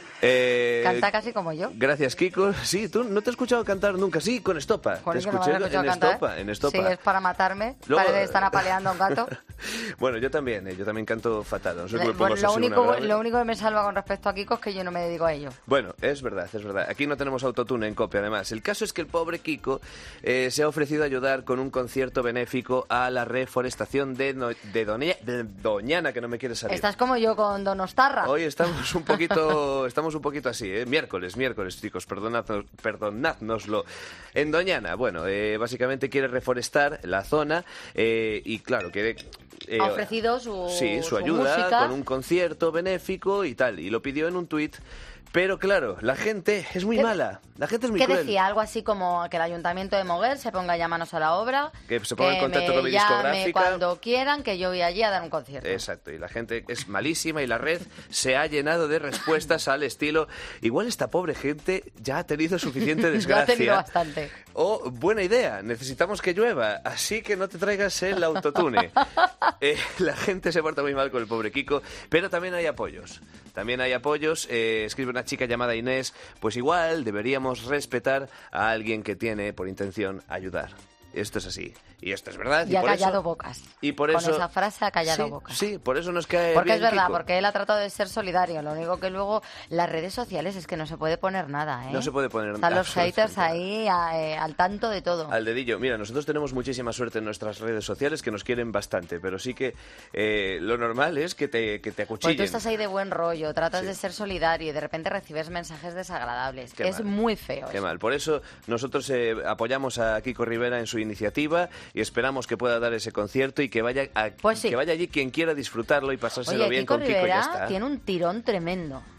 Eh, Canta casi como yo. Gracias, Kiko. Sí, tú no te he escuchado cantar nunca. Sí, con Estopa. Joder, Te que no me escuché había escuchado en cantar. Estopa, en Estopa. Sí, es para matarme. Luego- Parece que están apaleando a un gato. Bueno, yo también, eh, yo también canto fatal. No sé cómo Le- me pongo bueno, lo, así una único, grave. lo único que me salva con respecto a Kiko es que yo no me dedico a ello. Bueno, es verdad, es verdad. Aquí no tenemos autotune en copia, además. El caso es que el pobre Kiko eh, se ha ofrecido a ayudar con un concierto benéfico a la reforestación de, no- de, Doña- de Doñana, que no me quiere salir. Estás como yo con Donostarra. Hoy estamos un poquito, estamos un poquito así, ¿eh? Miércoles, miércoles, chicos, perdonadnos, perdonádnoslo. En Doñana, bueno, eh, básicamente quiere reforestar la zona eh, y claro, quiere... eh, Ha ofrecido su, sí, su su ayuda música. con un concierto benéfico y tal, y lo pidió en un tuit. Pero claro, la gente es muy ¿Qué- mala, la gente es muy ¿Qué cruel. decía? Algo así como que el Ayuntamiento de Moguer se ponga ya manos a la obra. Que se ponga en contacto me con mi llame discográfica. cuando quieran, que yo voy allí a dar un concierto. Exacto, y la gente es malísima y la red se ha llenado de respuestas al estilo igual esta pobre gente ya ha tenido suficiente Ya ha desgracia. tenido bastante. O, buena idea, necesitamos que llueva, así que no te traigas el autotune. Eh, la gente se porta muy mal con el pobre Kiko, pero también hay apoyos. También hay apoyos, eh, escribe una chica llamada Inés, pues igual deberíamos respetar a alguien que tiene por intención ayudar. Esto es así. Y esto es verdad. Y, y ha por callado eso, bocas. Y por Con eso, esa frase ha callado sí, bocas. Sí, por eso nos cae Porque bien es verdad, Kiko. porque él ha tratado de ser solidario. Lo único que luego las redes sociales es que no se puede poner nada, ¿eh? No se puede poner Están los absolutamente haters ahí a- eh, al tanto de todo. Al dedillo. Mira, nosotros tenemos muchísima suerte en nuestras redes sociales que nos quieren bastante, pero sí que eh, lo normal es que te, que te Pues acuchillen. tú estás ahí de buen rollo, tratas Sí. de ser solidario y de repente recibes mensajes desagradables. Qué es mal. muy feo. Qué eso. mal. Por eso nosotros eh, apoyamos a Kiko Rivera en su iniciativa y esperamos que pueda dar ese concierto y que vaya a- Pues sí. que vaya allí quien quiera disfrutarlo y pasárselo Oye, bien Kiko con Kiko y ya Rivera está. tiene un tirón tremendo.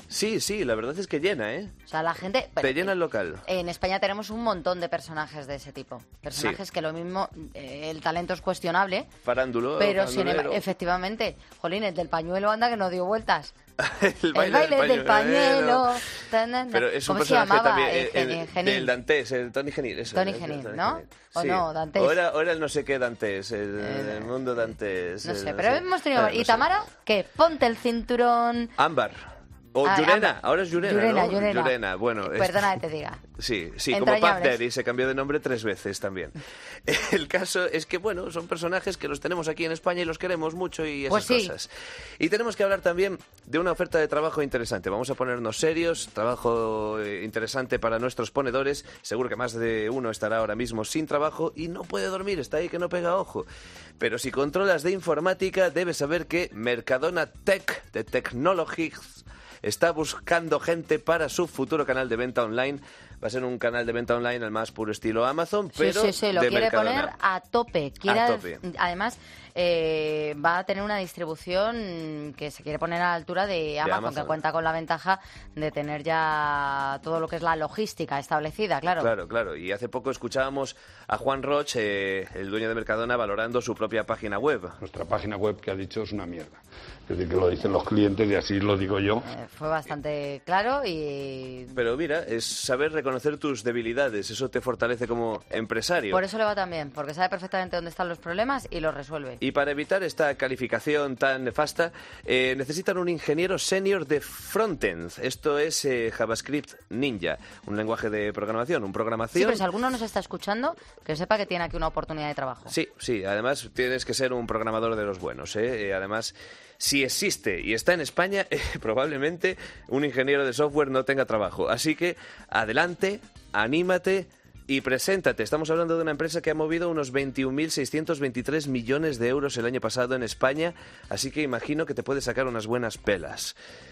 Sí, sí, la verdad es que llena, ¿eh? O sea, la gente... Te llena el local. En España tenemos un montón de personajes de ese tipo. Personajes Sí. que lo mismo, eh, el talento es cuestionable, Farándulo, pero sin farandulero. em- efectivamente, jolín, el del pañuelo anda que no dio vueltas. el baile, el baile del pañuelo. Tan, tan, tan. Pero es un ¿Cómo se personaje llamaba? también, El eh, el, Geni- Genil. del Dantes, el Tony Genil. Eso, Tony el- el Genil, Tony ¿no? Genil. ¿O Sí. no, Dantes? O era, o era el no sé qué Dantes, el, el mundo Dantes. No el sé, pero hemos tenido... Bueno, no ¿Y sé. Tamara? ¿Qué? Ponte el cinturón... Ámbar. O Ah, Llurena, Ámbar. ahora es Llurena, Llurena, ¿no? Llurena. Llurena, bueno. es- Perdona que te diga. Sí, sí, como Entrañables. Puff Daddy, se cambió de nombre tres veces también. El caso es que, bueno, son personajes que los tenemos aquí en España y los queremos mucho y esas Pues sí. cosas. Y tenemos que hablar también de una oferta de trabajo interesante. Vamos a ponernos serios, trabajo eh, interesante para nuestros ponedores. Seguro que más de uno estará ahora mismo sin trabajo y no puede dormir, está ahí que no pega ojo. Pero si controlas de informática, debes saber que Mercadona Tech, de Technologies, está buscando gente para su futuro canal de venta online. Va a ser un canal de venta online al más puro estilo Amazon, pero sí, sí, sí, lo de quiere Mercadona. poner a tope. Quiere, A tope. Además, eh, va a tener una distribución que se quiere poner a la altura de Amazon, Amazon. que cuenta con la ventaja de tener ya todo lo que es la logística establecida, claro. Claro, claro. Y hace poco escuchábamos a Juan Roch, eh, el dueño de Mercadona, valorando su propia página web. Nuestra página web que ha dicho es una mierda. Es decir, que lo dicen los clientes y así lo digo yo. Eh, fue bastante claro y Pero mira, es saber reconocer tus debilidades. Eso te fortalece como empresario. por eso le va tan bien, porque sabe perfectamente dónde están los problemas y los resuelve. Y para evitar esta calificación tan nefasta, eh, necesitan un ingeniero senior de frontend. Esto es eh, JavaScript Ninja, un lenguaje de programación, un Sí, programación. pero si alguno nos está escuchando, que sepa que tiene aquí una oportunidad de trabajo. Sí, sí, además tienes que ser un programador de los buenos, ¿eh? Eh, Además, si existe y está en España, eh, probablemente un ingeniero de software no tenga trabajo. Así que adelante, anímate y preséntate. Estamos hablando de una empresa que ha movido unos veintiún mil seiscientos veintitrés millones de euros el año pasado en España, así que imagino que te puede sacar unas buenas pelas.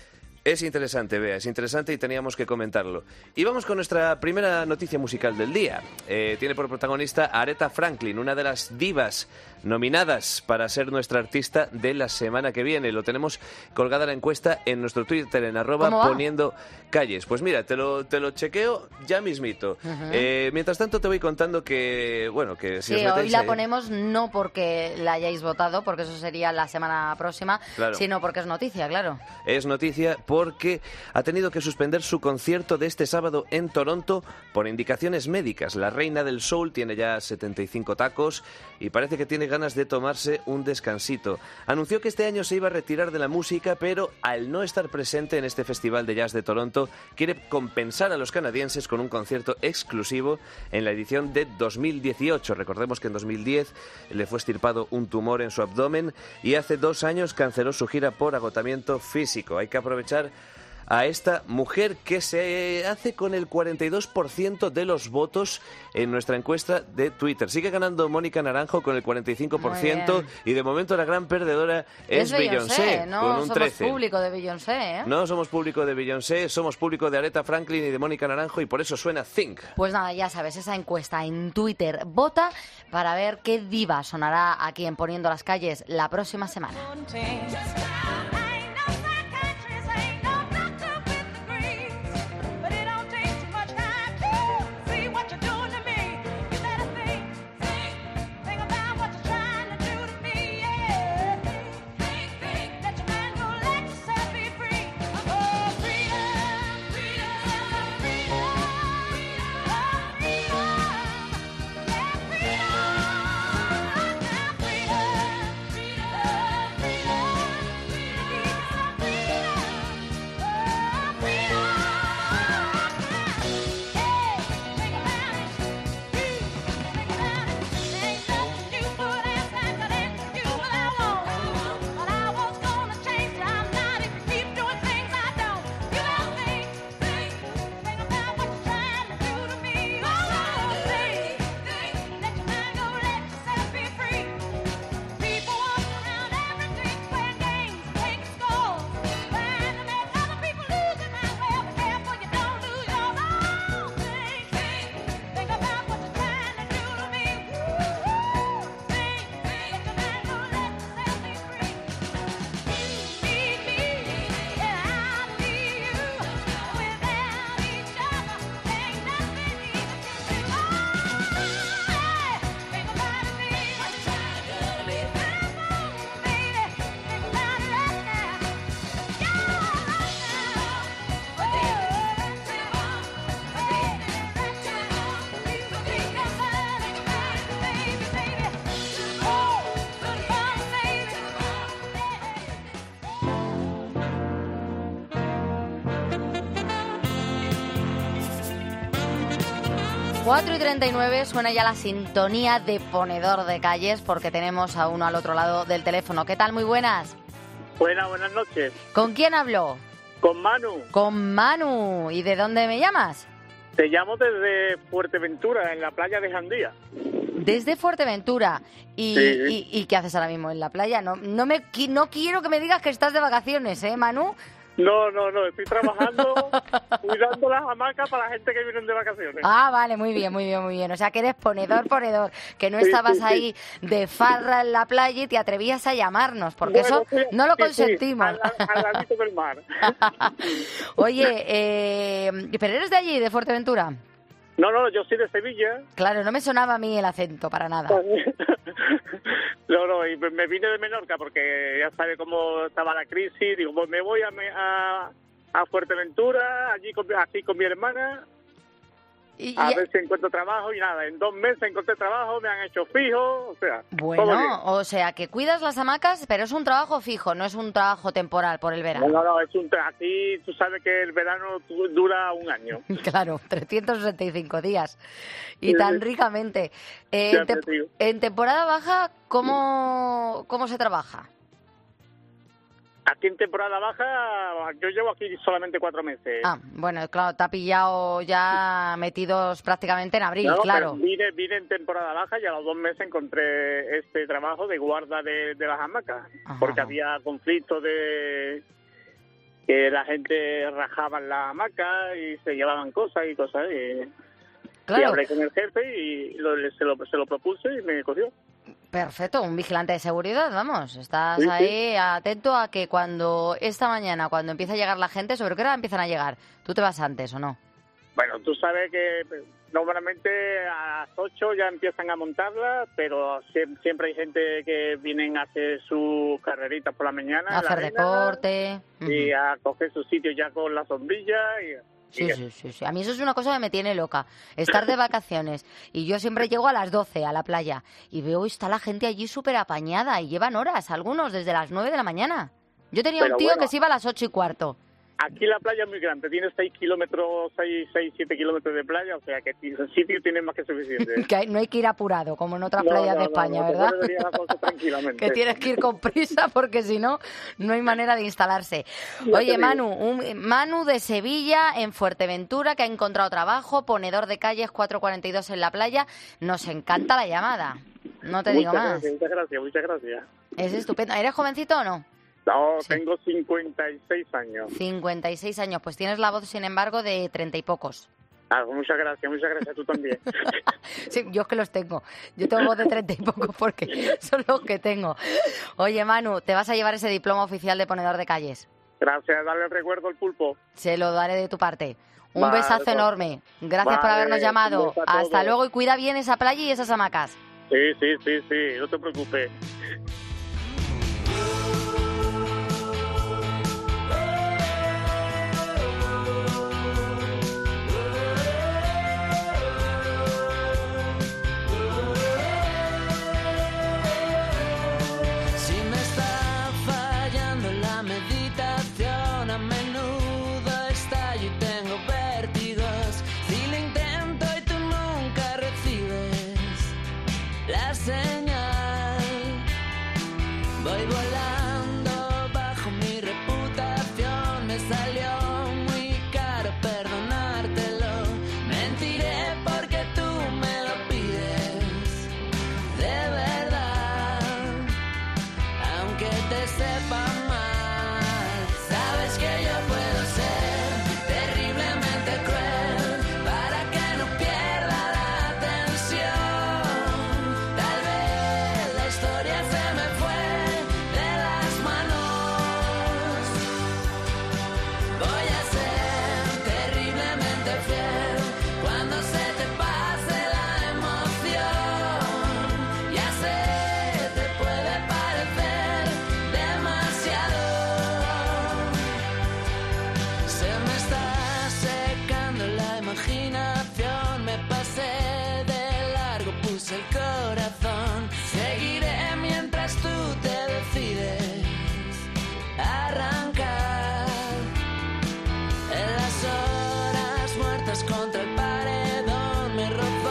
Es interesante, Bea, es interesante y teníamos que comentarlo. Y vamos con nuestra primera noticia musical del día. Eh, tiene por protagonista a Aretha Franklin, una de las divas nominadas para ser nuestra artista de la semana que viene. Lo tenemos colgada la encuesta en nuestro Twitter, en arroba ¿Cómo va? poniendo calles. Pues mira, te lo, te lo chequeo ya mismito. Ujú. Eh, mientras tanto te voy contando que, bueno, que si Sí, os hoy metéis la ahí- ponemos no porque la hayáis votado, porque eso sería la semana próxima, Claro. sino porque es noticia, claro. Es noticia porque ha tenido que suspender su concierto de este sábado en Toronto por indicaciones médicas. La reina del soul tiene ya setenta y cinco tacos y parece que tiene ganas de tomarse un descansito. Anunció que este año se iba a retirar de la música, pero al no estar presente en este Festival de Jazz de Toronto, quiere compensar a los canadienses con un concierto exclusivo en la edición de dos mil dieciocho. Recordemos que en dos mil diez le fue extirpado un tumor en su abdomen y hace dos años canceló su gira por agotamiento físico. Hay que aprovechar a esta mujer que se hace con el cuarenta y dos por ciento de los votos en nuestra encuesta de Twitter. Sigue ganando Mónica Naranjo con el cuarenta y cinco por ciento Muy bien. y de momento la gran perdedora es, Beyoncé, no con un somos trece. público de Beyoncé, ¿eh? No somos público de Beyoncé, somos público de Aretha Franklin y de Mónica Naranjo y por eso suena Think. Pues nada, ya sabes, esa encuesta en Twitter, vota para ver qué diva sonará aquí en Poniendo las Calles la próxima semana. cuatro y treinta y nueve suena ya la sintonía de Ponedor de Calles porque tenemos a uno al otro lado del teléfono. ¿Qué tal? Muy buenas. Buenas, buenas noches. ¿Con quién hablo? Con Manu. Con Manu. ¿Y de dónde me llamas? Te llamo desde Fuerteventura, en la playa de Jandía. Desde Fuerteventura. ¿Y, Sí. y, y qué haces ahora mismo en la playa? No, no, me, qui- no quiero que me digas que estás de vacaciones, ¿eh, Manu? No, no, no, estoy trabajando, cuidando las hamacas para la gente que viene de vacaciones. Ah, vale, muy bien, muy bien, muy bien. O sea, que eres ponedor, ponedor, que no Sí, estabas sí, sí. ahí de farra en la playa y te atrevías a llamarnos, porque Bueno, eso sí, no lo sí, sí, consentimos. al, al ladito del mar. Oye, eh, ¿pero eres de allí, de Fuerteventura? No, no, yo soy de Sevilla. Claro, no me sonaba a mí el acento para nada. No, no, y me vine de Menorca porque ya sabe cómo estaba la crisis. Digo, pues me voy a, me- a, a Fuerteventura, allí con, aquí con mi hermana, Y- a y- ver si encuentro trabajo. Y nada, en dos meses encontré trabajo, me han hecho fijo, o sea, todo bien. Bueno, o sea, que cuidas las hamacas, pero es un trabajo fijo, no es un trabajo temporal por el No, verano. no, no, es un, tra- aquí tú sabes que el verano tu- dura un año. Claro, trescientos sesenta y cinco días. Y Sí, tan sí. ricamente. Eh, Ya en, te te- digo. en temporada baja, ¿cómo, ¿cómo se trabaja? Aquí en temporada baja, yo llevo aquí solamente cuatro meses. Ah, bueno, claro, te ha pillado ya metidos prácticamente en abril, No, claro. pero vine, vine en temporada baja y a los dos meses encontré este trabajo de guarda de, de las hamacas, Ajá. porque había conflictos de que la gente rajaba en las hamacas y se llevaban cosas y cosas. Y, y Claro. hablé con el jefe y lo- se, lo, se lo propuse y me cogió. Perfecto, un vigilante de seguridad, vamos. Estás Sí, sí. ahí atento a que cuando esta mañana, cuando empieza a llegar la gente, ¿sobre qué hora empiezan a llegar? ¿Tú te vas antes o no? Bueno, tú sabes que normalmente a las ocho ya empiezan a montarla, pero siem- siempre hay gente que vienen a hacer sus carreritas por la mañana. A en la hacer arena, deporte. y a coger su sitio ya con la sombrilla. Y, Sí, sí, sí, sí. A mí eso es una cosa que me tiene loca. Estar de vacaciones. Y yo siempre llego a las doce a la playa. Y veo, está la gente allí súper apañada. Y llevan horas, algunos, desde las nueve de la mañana. Yo tenía Pero un tío bueno. que se iba a las ocho y cuarto. Aquí la playa es muy grande, tiene seis kilómetros, seis, seis, siete kilómetros de playa, o sea que el sitio tiene más que suficiente. Que hay- no hay que ir apurado, como en otras No, playas no, de no, España, no, te ¿verdad? puedes venir a la costa tranquilamente. Que tienes que ir con prisa porque si no, no hay manera de instalarse. Ya te Oye, digo. Manu, un, Manu de Sevilla, en Fuerteventura, que ha encontrado trabajo, ponedor de calles cuatrocientos cuarenta y dos en la playa. Nos encanta la llamada. No te digo Muchas más. gracias, muchas gracias, muchas gracias. Es estupendo. ¿Eres jovencito o no? No, tengo cincuenta y seis años. cincuenta y seis años. Pues tienes la voz, sin embargo, de treinta y pocos. Ah, muchas gracias, muchas gracias, tú también. Sí, yo es que los tengo. Yo tengo voz de treinta y pocos porque son los que tengo. Oye, Manu, te vas a llevar ese diploma oficial de ponedor de calles. Gracias, dale el recuerdo al pulpo. Se lo daré de tu parte. Un Vale, besazo pues. enorme. Gracias por Vale, habernos un llamado. beso a Hasta todos. luego y cuida bien esa playa y esas hamacas. Sí, sí, sí, sí, no te preocupes. Si me está fallando la meditación, a menudo estallo y tengo vértigos. Si lo intento y tú nunca recibes la señal, voy volando bajo mi reputación. Me salió muy caro perdonártelo. Mentiré porque tú me lo pides de verdad, aunque te sepa mal. Sabes que yo puedo ser terriblemente cruel para que no pierda la atención. Tal vez la historia se me fue de las manos. Voy a ser terriblemente fiel cuando se te pase la emoción. Ya sé, te puede parecer demasiado. Se me está secando la imaginación. Me pasé de largo, puse el corazón. Seguiré mientras tú te decides arrancar. En las horas muertas contra el paredón me rozó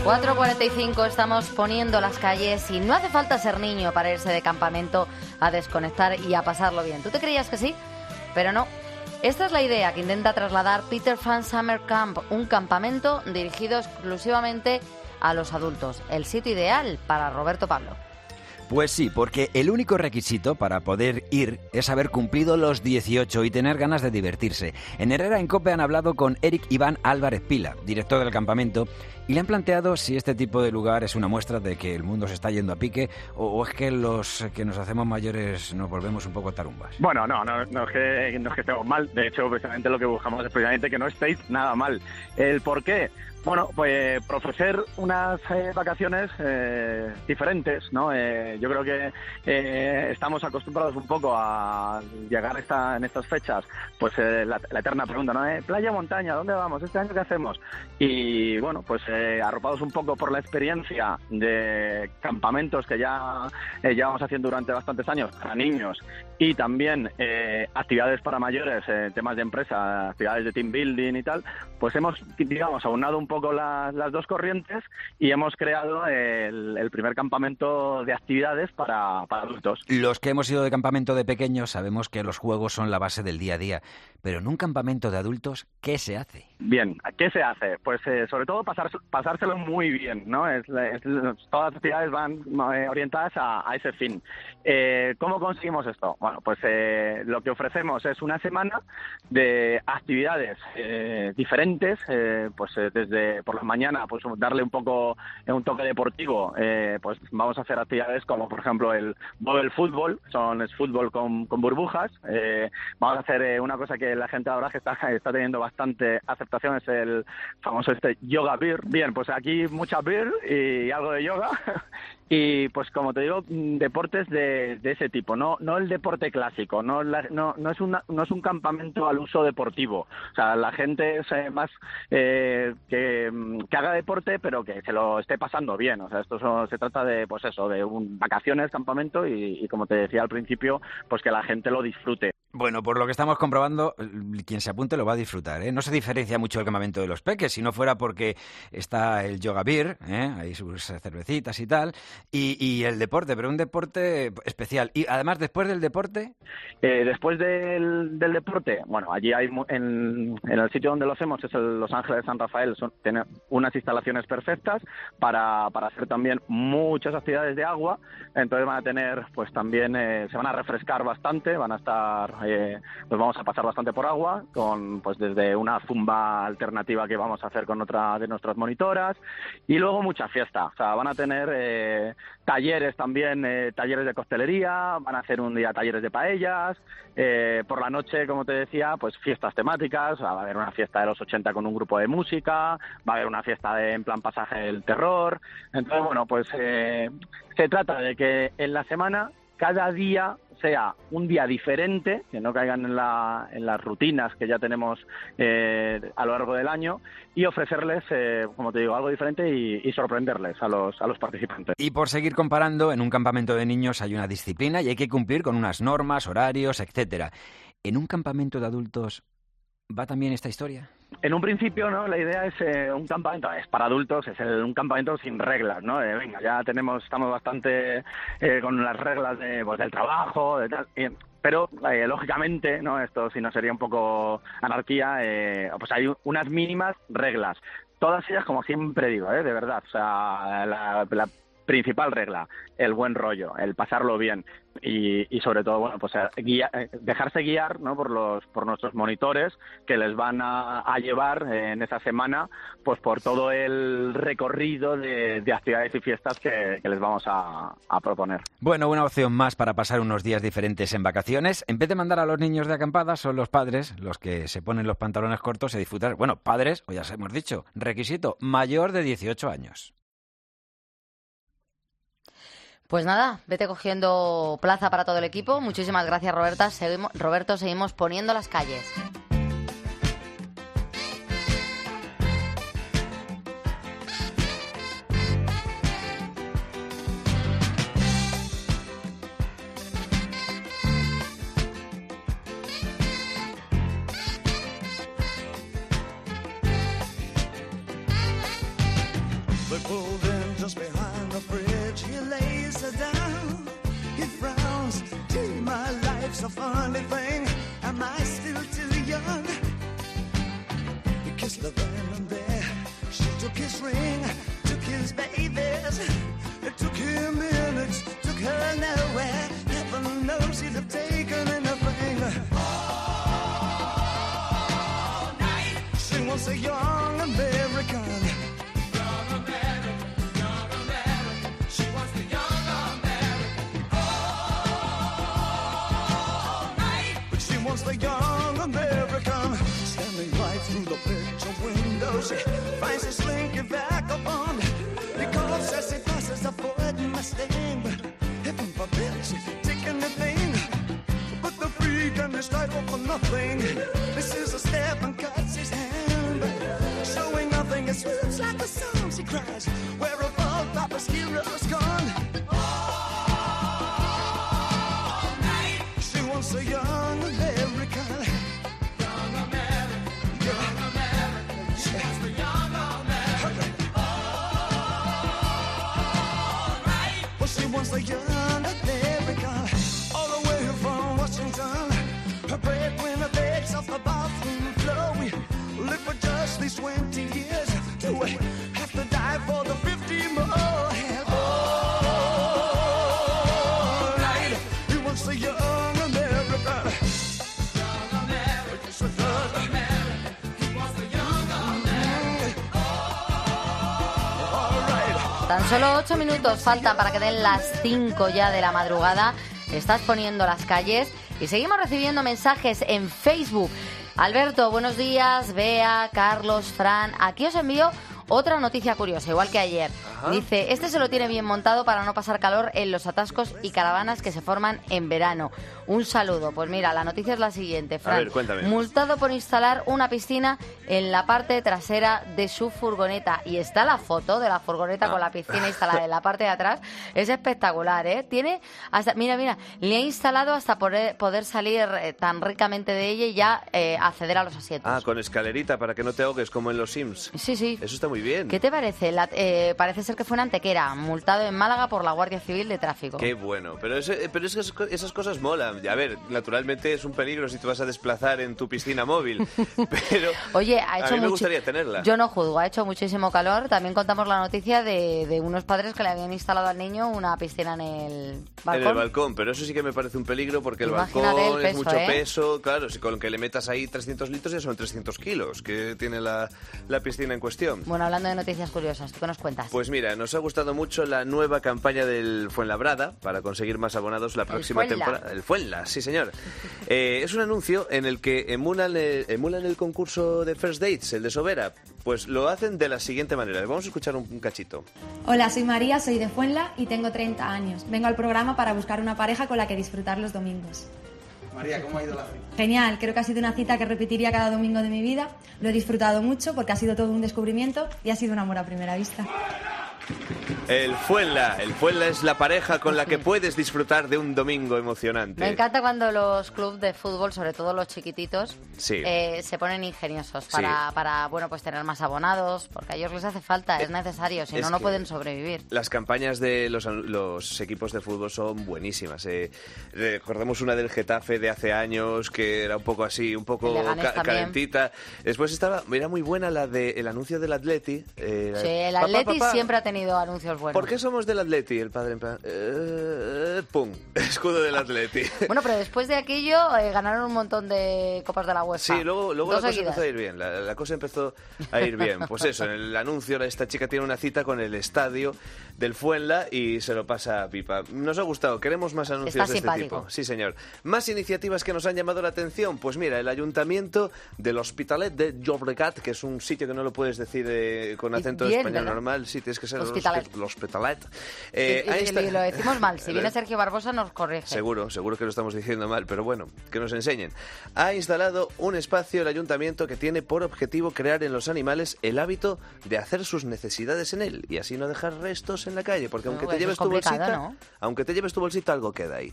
cuatro cuarenta y cinco, estamos poniendo las calles y no hace falta ser niño para irse de campamento a desconectar y a pasarlo bien. ¿Tú te creías que sí? Pero no. Esta es la idea que intenta trasladar Peter Pan Summer Camp, un campamento dirigido exclusivamente a los adultos. El sitio ideal para Roberto Pablo. Pues sí, porque el único requisito para poder ir es haber cumplido los dieciocho y tener ganas de divertirse. En Herrera en COPE han hablado con Eric Iván Álvarez Pila, director del campamento, y le han planteado si este tipo de lugar es una muestra de que el mundo se está yendo a pique o, o es que los que nos hacemos mayores nos volvemos un poco tarumbas. Bueno, no, no, no, es que, no es que estemos mal. De hecho, precisamente lo que buscamos es precisamente que no estéis nada mal. ¿El por qué? Bueno, pues por ofrecer unas eh, vacaciones eh, diferentes, ¿no? Eh, yo creo que eh, estamos acostumbrados un poco a llegar esta, en estas fechas, pues eh, la, la eterna pregunta, ¿no? Eh, playa, montaña, ¿dónde vamos? ¿Este año qué hacemos? Y bueno, pues eh, arropados un poco por la experiencia de campamentos que ya eh, llevamos haciendo durante bastantes años para niños y también eh, actividades para mayores, eh, temas de empresa, actividades de team building y tal, pues hemos, digamos, aunado un poco las, las dos corrientes y hemos creado el, el primer campamento de actividades para, para adultos. Los que hemos ido de campamento de pequeños sabemos que los juegos son la base del día a día, pero en un campamento de adultos, ¿qué se hace? Bien, ¿qué se hace? Pues eh, sobre todo pasar, pasárselo muy bien, ¿no? Es, es, todas las actividades van eh, orientadas a, a ese fin. Eh, ¿Cómo conseguimos esto? Bueno, pues eh, lo que ofrecemos es una semana de actividades eh, diferentes, eh, pues eh, desde por la mañana, pues darle un poco eh, un toque deportivo, eh, pues vamos a hacer actividades como por ejemplo el bubble fútbol, son es fútbol con, con burbujas, eh, vamos a hacer eh, una cosa que la gente ahora que está, está teniendo bastante aceptación, es el famoso este yoga beer. Bien, pues aquí mucha beer y algo de yoga. Y pues como te digo, deportes de, de ese tipo, no no el deporte clásico, no la, no no es una, no es un campamento al uso deportivo. O sea, la gente es eh, más eh, que, que haga deporte, pero que se lo esté pasando bien. O sea, esto so, se trata de pues eso, de un, vacaciones, campamento y, y como te decía al principio, pues que la gente lo disfrute. Bueno, por lo que estamos comprobando, quien se apunte lo va a disfrutar, ¿eh? No se diferencia mucho el campamento de los peques, si no fuera porque está el yoga beer, ¿eh? Hay sus cervecitas y tal, y, y el deporte, pero un deporte especial. Y además, después del deporte... Eh, después del, del deporte, bueno, allí hay en, en el sitio donde lo hacemos, es el Los Ángeles de San Rafael, son, tiene unas instalaciones perfectas para, para hacer también muchas actividades de agua, entonces van a tener, pues también eh, se van a refrescar bastante, van a estar... Eh, pues vamos a pasar bastante por agua, con pues desde una zumba alternativa que vamos a hacer con otra de nuestras monitoras y luego mucha fiesta. O sea, van a tener eh, talleres también, eh, talleres de coctelería, van a hacer un día talleres de paellas, eh, por la noche, como te decía, pues fiestas temáticas, o sea, va a haber una fiesta de los ochenta con un grupo de música, va a haber una fiesta de, en plan pasaje del terror. Entonces, bueno, pues eh, se trata de que en la semana cada día sea un día diferente, que no caigan en, la, en las rutinas que ya tenemos eh, a lo largo del año y ofrecerles, eh, como te digo, algo diferente y, y sorprenderles a los, a los participantes. Y por seguir comparando, en un campamento de niños hay una disciplina y hay que cumplir con unas normas, horarios, etcétera. En un campamento de adultos, ¿va también esta historia? En un principio, ¿no? La idea es eh, un campamento, es para adultos, es el, un campamento sin reglas, ¿no? Eh, venga, ya tenemos, estamos bastante eh, con las reglas de, pues, del trabajo, de tal, y, pero eh, lógicamente, ¿no? Esto si no sería un poco anarquía, eh, pues hay unas mínimas reglas. Todas ellas, como siempre digo, ¿eh? De verdad, o sea, la, la principal regla, el buen rollo, el pasarlo bien y, y sobre todo, bueno, pues guía, dejarse guiar, ¿no? por los por nuestros monitores que les van a, a llevar en esa semana pues por todo el recorrido de, de actividades y fiestas que, que les vamos a, a proponer. Bueno, una opción más para pasar unos días diferentes en vacaciones. En vez de mandar a los niños de acampada, son los padres los que se ponen los pantalones cortos y disfrutar. Bueno, padres, o ya os hemos dicho, requisito mayor de dieciocho años. Pues nada, vete cogiendo plaza para todo el equipo. Muchísimas gracias, Roberta. Seguimos, Roberto, seguimos poniendo las calles. Before a funny thing. Am I still too young? He kissed the venom there. She took his ring, took his babies. It took him minutes, took her nowhere. Heaven knows he'd have taken anything. All night. She wants a young American. Young American, young American. She wants the young American. All night. But she wants the young American. Standing right through the picture window, she finds a slinky vagabond. Because as he passes a Ford Mustang, heaven forbid she's taking the thing. But the freak and his title for nothing. This is a step and cuts his hand, showing nothing. It swoops like a song, she cries. Where have all Papa's heroes gone? All night. She wants a young American. Young American, young American. She wants the young American. All right. Well, she wants the young American. All the way from Washington. Her breadwinner begs off the bathroom floor. We live for just these twenty years. Do we have to die for the fifty more? And all night. He wants the young American. Young American. Yes, he does. He wants the young American. All right. Tan solo ocho minutos faltan para que den las cinco ya de la madrugada. Estás poniendo las calles y seguimos recibiendo mensajes en Facebook. Alberto, buenos días. Bea, Carlos, Fran. Aquí os envío otra noticia curiosa, igual que ayer. Ajá. Dice, este se lo tiene bien montado para no pasar calor en los atascos y caravanas que se forman en verano. Un saludo. Pues mira, la noticia es la siguiente, Fran. A ver, cuéntame. Multado por instalar una piscina en la parte trasera de su furgoneta. Y está la foto de la furgoneta Ah. con la piscina instalada en la parte de atrás. Es espectacular, ¿eh? Tiene hasta, mira, mira, le ha instalado hasta poder, poder salir eh, tan ricamente de ella y ya eh, acceder a los asientos. Ah, con escalerita para que no te ahogues como en los Sims. Sí, sí. Eso está muy bien. ¿Qué te parece? La- eh, parece ser que fue en Antequera, multado en Málaga por la Guardia Civil de Tráfico. Qué bueno, pero, ese- pero es que esas co- esas cosas molan. A ver, naturalmente es un peligro si te vas a desplazar en tu piscina móvil, pero Oye, ha hecho a mí me mucho- gustaría tenerla. Yo no juzgo, ha hecho muchísimo calor. También contamos la noticia de, de unos padres que le habían instalado al niño una piscina en el balcón. En el balcón, pero eso sí que me parece un peligro porque el Imagínate balcón el es peso, mucho ¿eh? peso. Claro, si con que le metas ahí trescientos litros ya son trescientos kilos que tiene la, la piscina en cuestión. Bueno, hablando de noticias curiosas, ¿tú qué nos cuentas? Pues mira, nos ha gustado mucho la nueva campaña del Fuenlabrada para conseguir más abonados la próxima Fuenla. temporada. El Fuenla, sí señor. Eh, es un anuncio en el que emulan el, emulan el concurso de First Dates, el de Sobera. Pues lo hacen de la siguiente manera. Vamos a escuchar un, un cachito. Hola, soy María, soy de Fuenla y tengo treinta años. Vengo al programa para buscar una pareja con la que disfrutar los domingos. María, ¿cómo ha ido la cita? Genial, creo que ha sido una cita que repetiría cada domingo de mi vida. Lo he disfrutado mucho porque ha sido todo un descubrimiento y ha sido un amor a primera vista. El Fuenla. El Fuenla es la pareja con la que puedes disfrutar de un domingo emocionante. Me encanta cuando los clubes de fútbol, sobre todo los chiquititos, Sí. eh, se ponen ingeniosos para, Sí. para bueno, pues tener más abonados, porque a ellos les hace falta, es necesario, si es no, no que- pueden sobrevivir. Las campañas de los, los equipos de fútbol son buenísimas. eh. Recordemos una del Getafe de hace años que era un poco así, un poco El Leganés ca- también. calentita. Después estaba, era muy buena la del anuncio del Atleti. eh, Sí, el papá, Atleti papá, siempre ha tenido anuncios buenos. ¿Por qué somos del Atleti? El padre en plan, eh, pum, escudo del Atleti. Bueno, pero después de aquello eh, ganaron un montón de copas de la UEFA. Sí, luego, luego la Dos cosa seguidas. empezó a ir bien. La, la cosa empezó a ir bien. Pues eso, en el anuncio esta chica tiene una cita con el estadio del Fuenla y se lo pasa a pipa. Nos ha gustado, queremos más anuncios Está de este simpático. tipo. Sí, señor. Más iniciativas que nos han llamado la atención. Pues mira, el ayuntamiento del Hospitalet de Llobregat, que es un sitio que no lo puedes decir eh, con acento Bien, español ¿verdad? normal. Sí, tienes que ser el Hospitalet. hospi- el Hospitalet. Eh, Y- y- ahí está- y lo decimos mal. Si viene Sergio Barbosa nos corrige. Seguro, seguro que lo estamos diciendo mal, pero bueno, que nos enseñen. Ha instalado un espacio el ayuntamiento que tiene por objetivo crear en los animales el hábito de hacer sus necesidades en él y así no dejar restos en la calle, porque aunque No, te eso lleves es tu complicado, bolsita, ¿no? aunque te lleves tu bolsita, algo queda ahí.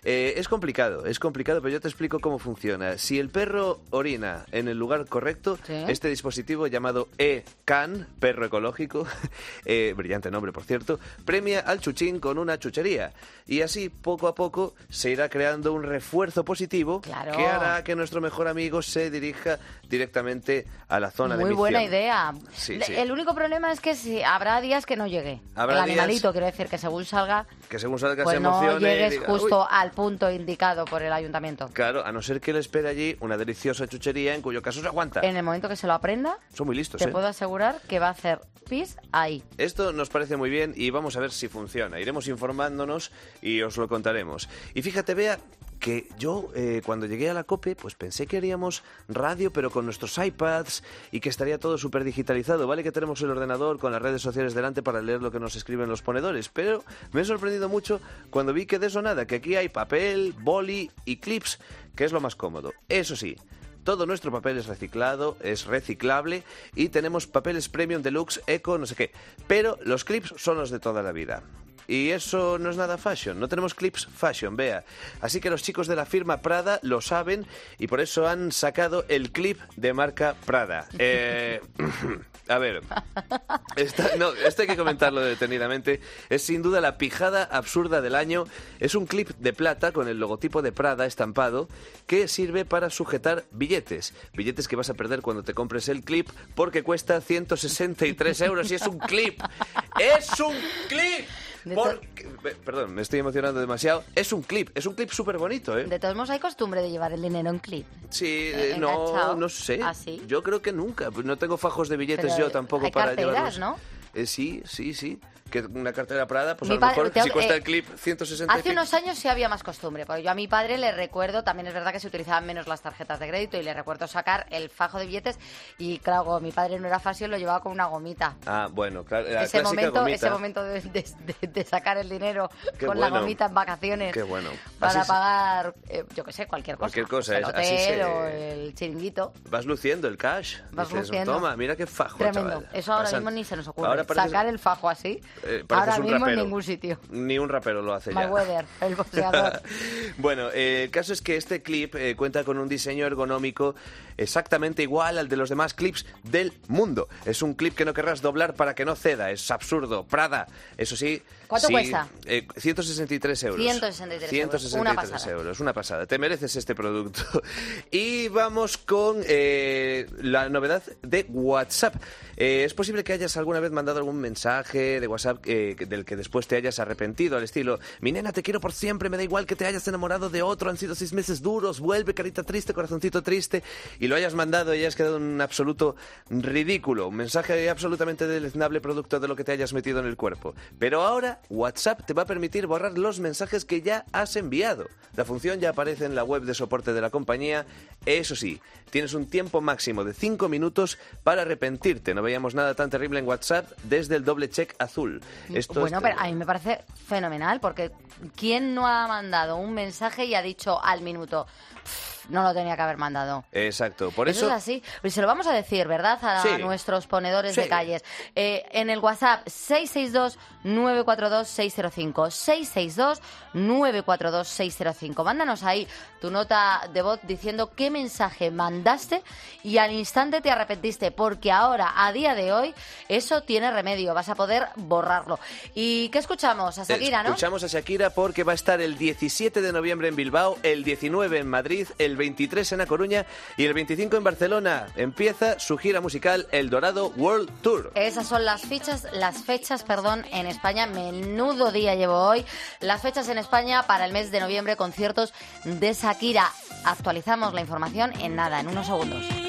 Eh, es complicado, es complicado, pero yo te explico cómo funciona. Si el perro orina en el lugar correcto, Sí. este dispositivo llamado E-Can, perro ecológico, eh, brillante nombre por cierto, premia al chuchín con una chuchería. Y así, poco a poco, se irá creando un refuerzo positivo Claro. que hará que nuestro mejor amigo se dirija directamente a la zona de Muy emisión. buena idea. Sí, Le- sí. El único problema es que si habrá días que no llegue. Habrá el días- animalito, quiero decir, que según salga, Que según salga pues se no emocione y llegues diga, justo "Uy". al punto indicado por el ayuntamiento. Claro, a no ser que le espere allí una deliciosa chuchería, en cuyo caso se aguanta. En el momento que se lo aprenda, Son muy listos, te ¿eh? puedo asegurar que va a hacer pis ahí. Esto nos parece muy bien y vamos a ver si funciona. Iremos informándonos y os lo contaremos. Y fíjate, Bea, que yo eh, cuando llegué a la COPE pues pensé que haríamos radio pero con nuestros iPads y que estaría todo súper digitalizado. Vale que tenemos el ordenador con las redes sociales delante para leer lo que nos escriben los ponedores, pero me he sorprendido mucho cuando vi que de eso nada, que aquí hay papel, boli y clips, que es lo más cómodo. Eso sí, todo nuestro papel es reciclado, es reciclable y tenemos papeles premium, deluxe, eco, no sé qué. Pero los clips son los de toda la vida. Y eso no es nada fashion, no tenemos clips fashion, vea. Así que los chicos de la firma Prada lo saben y por eso han sacado el clip de marca Prada. Eh, a ver, esta, no, esto hay que comentarlo detenidamente. Es sin duda la pijada absurda del año. Es un clip de plata con el logotipo de Prada estampado que sirve para sujetar billetes. Billetes que vas a perder cuando te compres el clip porque cuesta ciento sesenta y tres euros y es un clip. ¡Es un clip! De Por- Perdón, me estoy emocionando demasiado. Es un clip, es un clip súper bonito, ¿eh? De todos modos, hay costumbre de llevar el dinero en clip. Sí, Eh, eh, no, enganchado. no sé. ¿Ah, sí? Yo creo que nunca. No tengo fajos de billetes Pero yo tampoco hay para carteras, llevarlos. ¿no? Eh, sí, sí, sí. Que una cartera Prada, pues Mi a lo padre- mejor tengo- si cuesta eh, el clip ciento sesenta y Hace cinco. unos años sí había más costumbre, porque yo a mi padre le recuerdo, también es verdad que se utilizaban menos las tarjetas de crédito y le recuerdo sacar el fajo de billetes y claro, como mi padre no era fashion, lo llevaba con una gomita. Ah, bueno, claro, la Ese clásica momento, gomita. ese momento de, de- de- de sacar el dinero Qué con la bueno. gomita en vacaciones Qué bueno. para Así se- pagar, eh, yo qué sé, cualquier cosa. Cualquier cosa, el es- hotel así se- o el chiringuito. Vas luciendo el cash. Vas Dices, luciendo. toma, mira qué fajo, Tremendo. chaval. Eso ahora Pasan- mismo ni se nos ocurre. Ahora pareces- Sacar el fajo así. eh, pareces ahora un mismo rapero. en ningún sitio. Ni un rapero lo hace ya. Mayweather, el boxeador. Bueno, eh, el caso es que este clip eh, cuenta con un diseño ergonómico exactamente igual al de los demás clips del mundo. Es un clip que no querrás doblar para que no ceda. Es absurdo. Prada, eso sí. ¿Cuánto sí, cuesta? eh, ciento sesenta y tres euros. ciento sesenta y tres ciento euros. sesenta y Una tres pasada. euros. Una pasada. Te mereces este producto. Y vamos con eh, la novedad de WhatsApp. Eh, es posible que hayas alguna vez mandado algún mensaje de WhatsApp eh, que- del que después te hayas arrepentido, al estilo: mi nena, te quiero por siempre, me da igual que te hayas enamorado de otro, han sido seis meses duros, vuelve, carita triste, corazoncito triste, y lo hayas mandado y hayas quedado en un absoluto ridículo, un mensaje absolutamente deleznable producto de lo que te hayas metido en el cuerpo. Pero ahora WhatsApp te va a permitir borrar los mensajes que ya has enviado. La función ya aparece en la web de soporte de la compañía. Eso sí, tienes un tiempo máximo de cinco minutos para arrepentirte. No veíamos nada tan terrible en WhatsApp desde el doble check azul. Esto Bueno, es- pero a mí me parece fenomenal, porque ¿quién no ha mandado un mensaje y ha dicho al minuto, "Pff, no lo tenía que haber mandado"? Exacto, por eso, eso... es así. Pues se lo vamos a decir, ¿verdad? A Sí. nuestros ponedores Sí. de calles. Eh, en el WhatsApp seis seis dos nueve cuatro dos seis cero cinco. seis seis dos nueve cuatro dos seis cero cinco. Mándanos ahí tu nota de voz diciendo qué mensaje mandaste y al instante te arrepentiste, porque ahora, a día de hoy, eso tiene remedio. Vas a poder borrarlo. ¿Y qué escuchamos? A Shakira, ¿no? Escuchamos a Shakira porque va a estar el diecisiete de noviembre en Bilbao, el diecinueve en Madrid, el veintitrés en A Coruña y el veinticinco en Barcelona. Empieza su gira musical El Dorado World Tour. Esas son las fechas, las fechas, perdón, en España. Menudo día llevo hoy. Las fechas en España para el mes de noviembre, conciertos de Shakira. Actualizamos la información en nada, en unos segundos.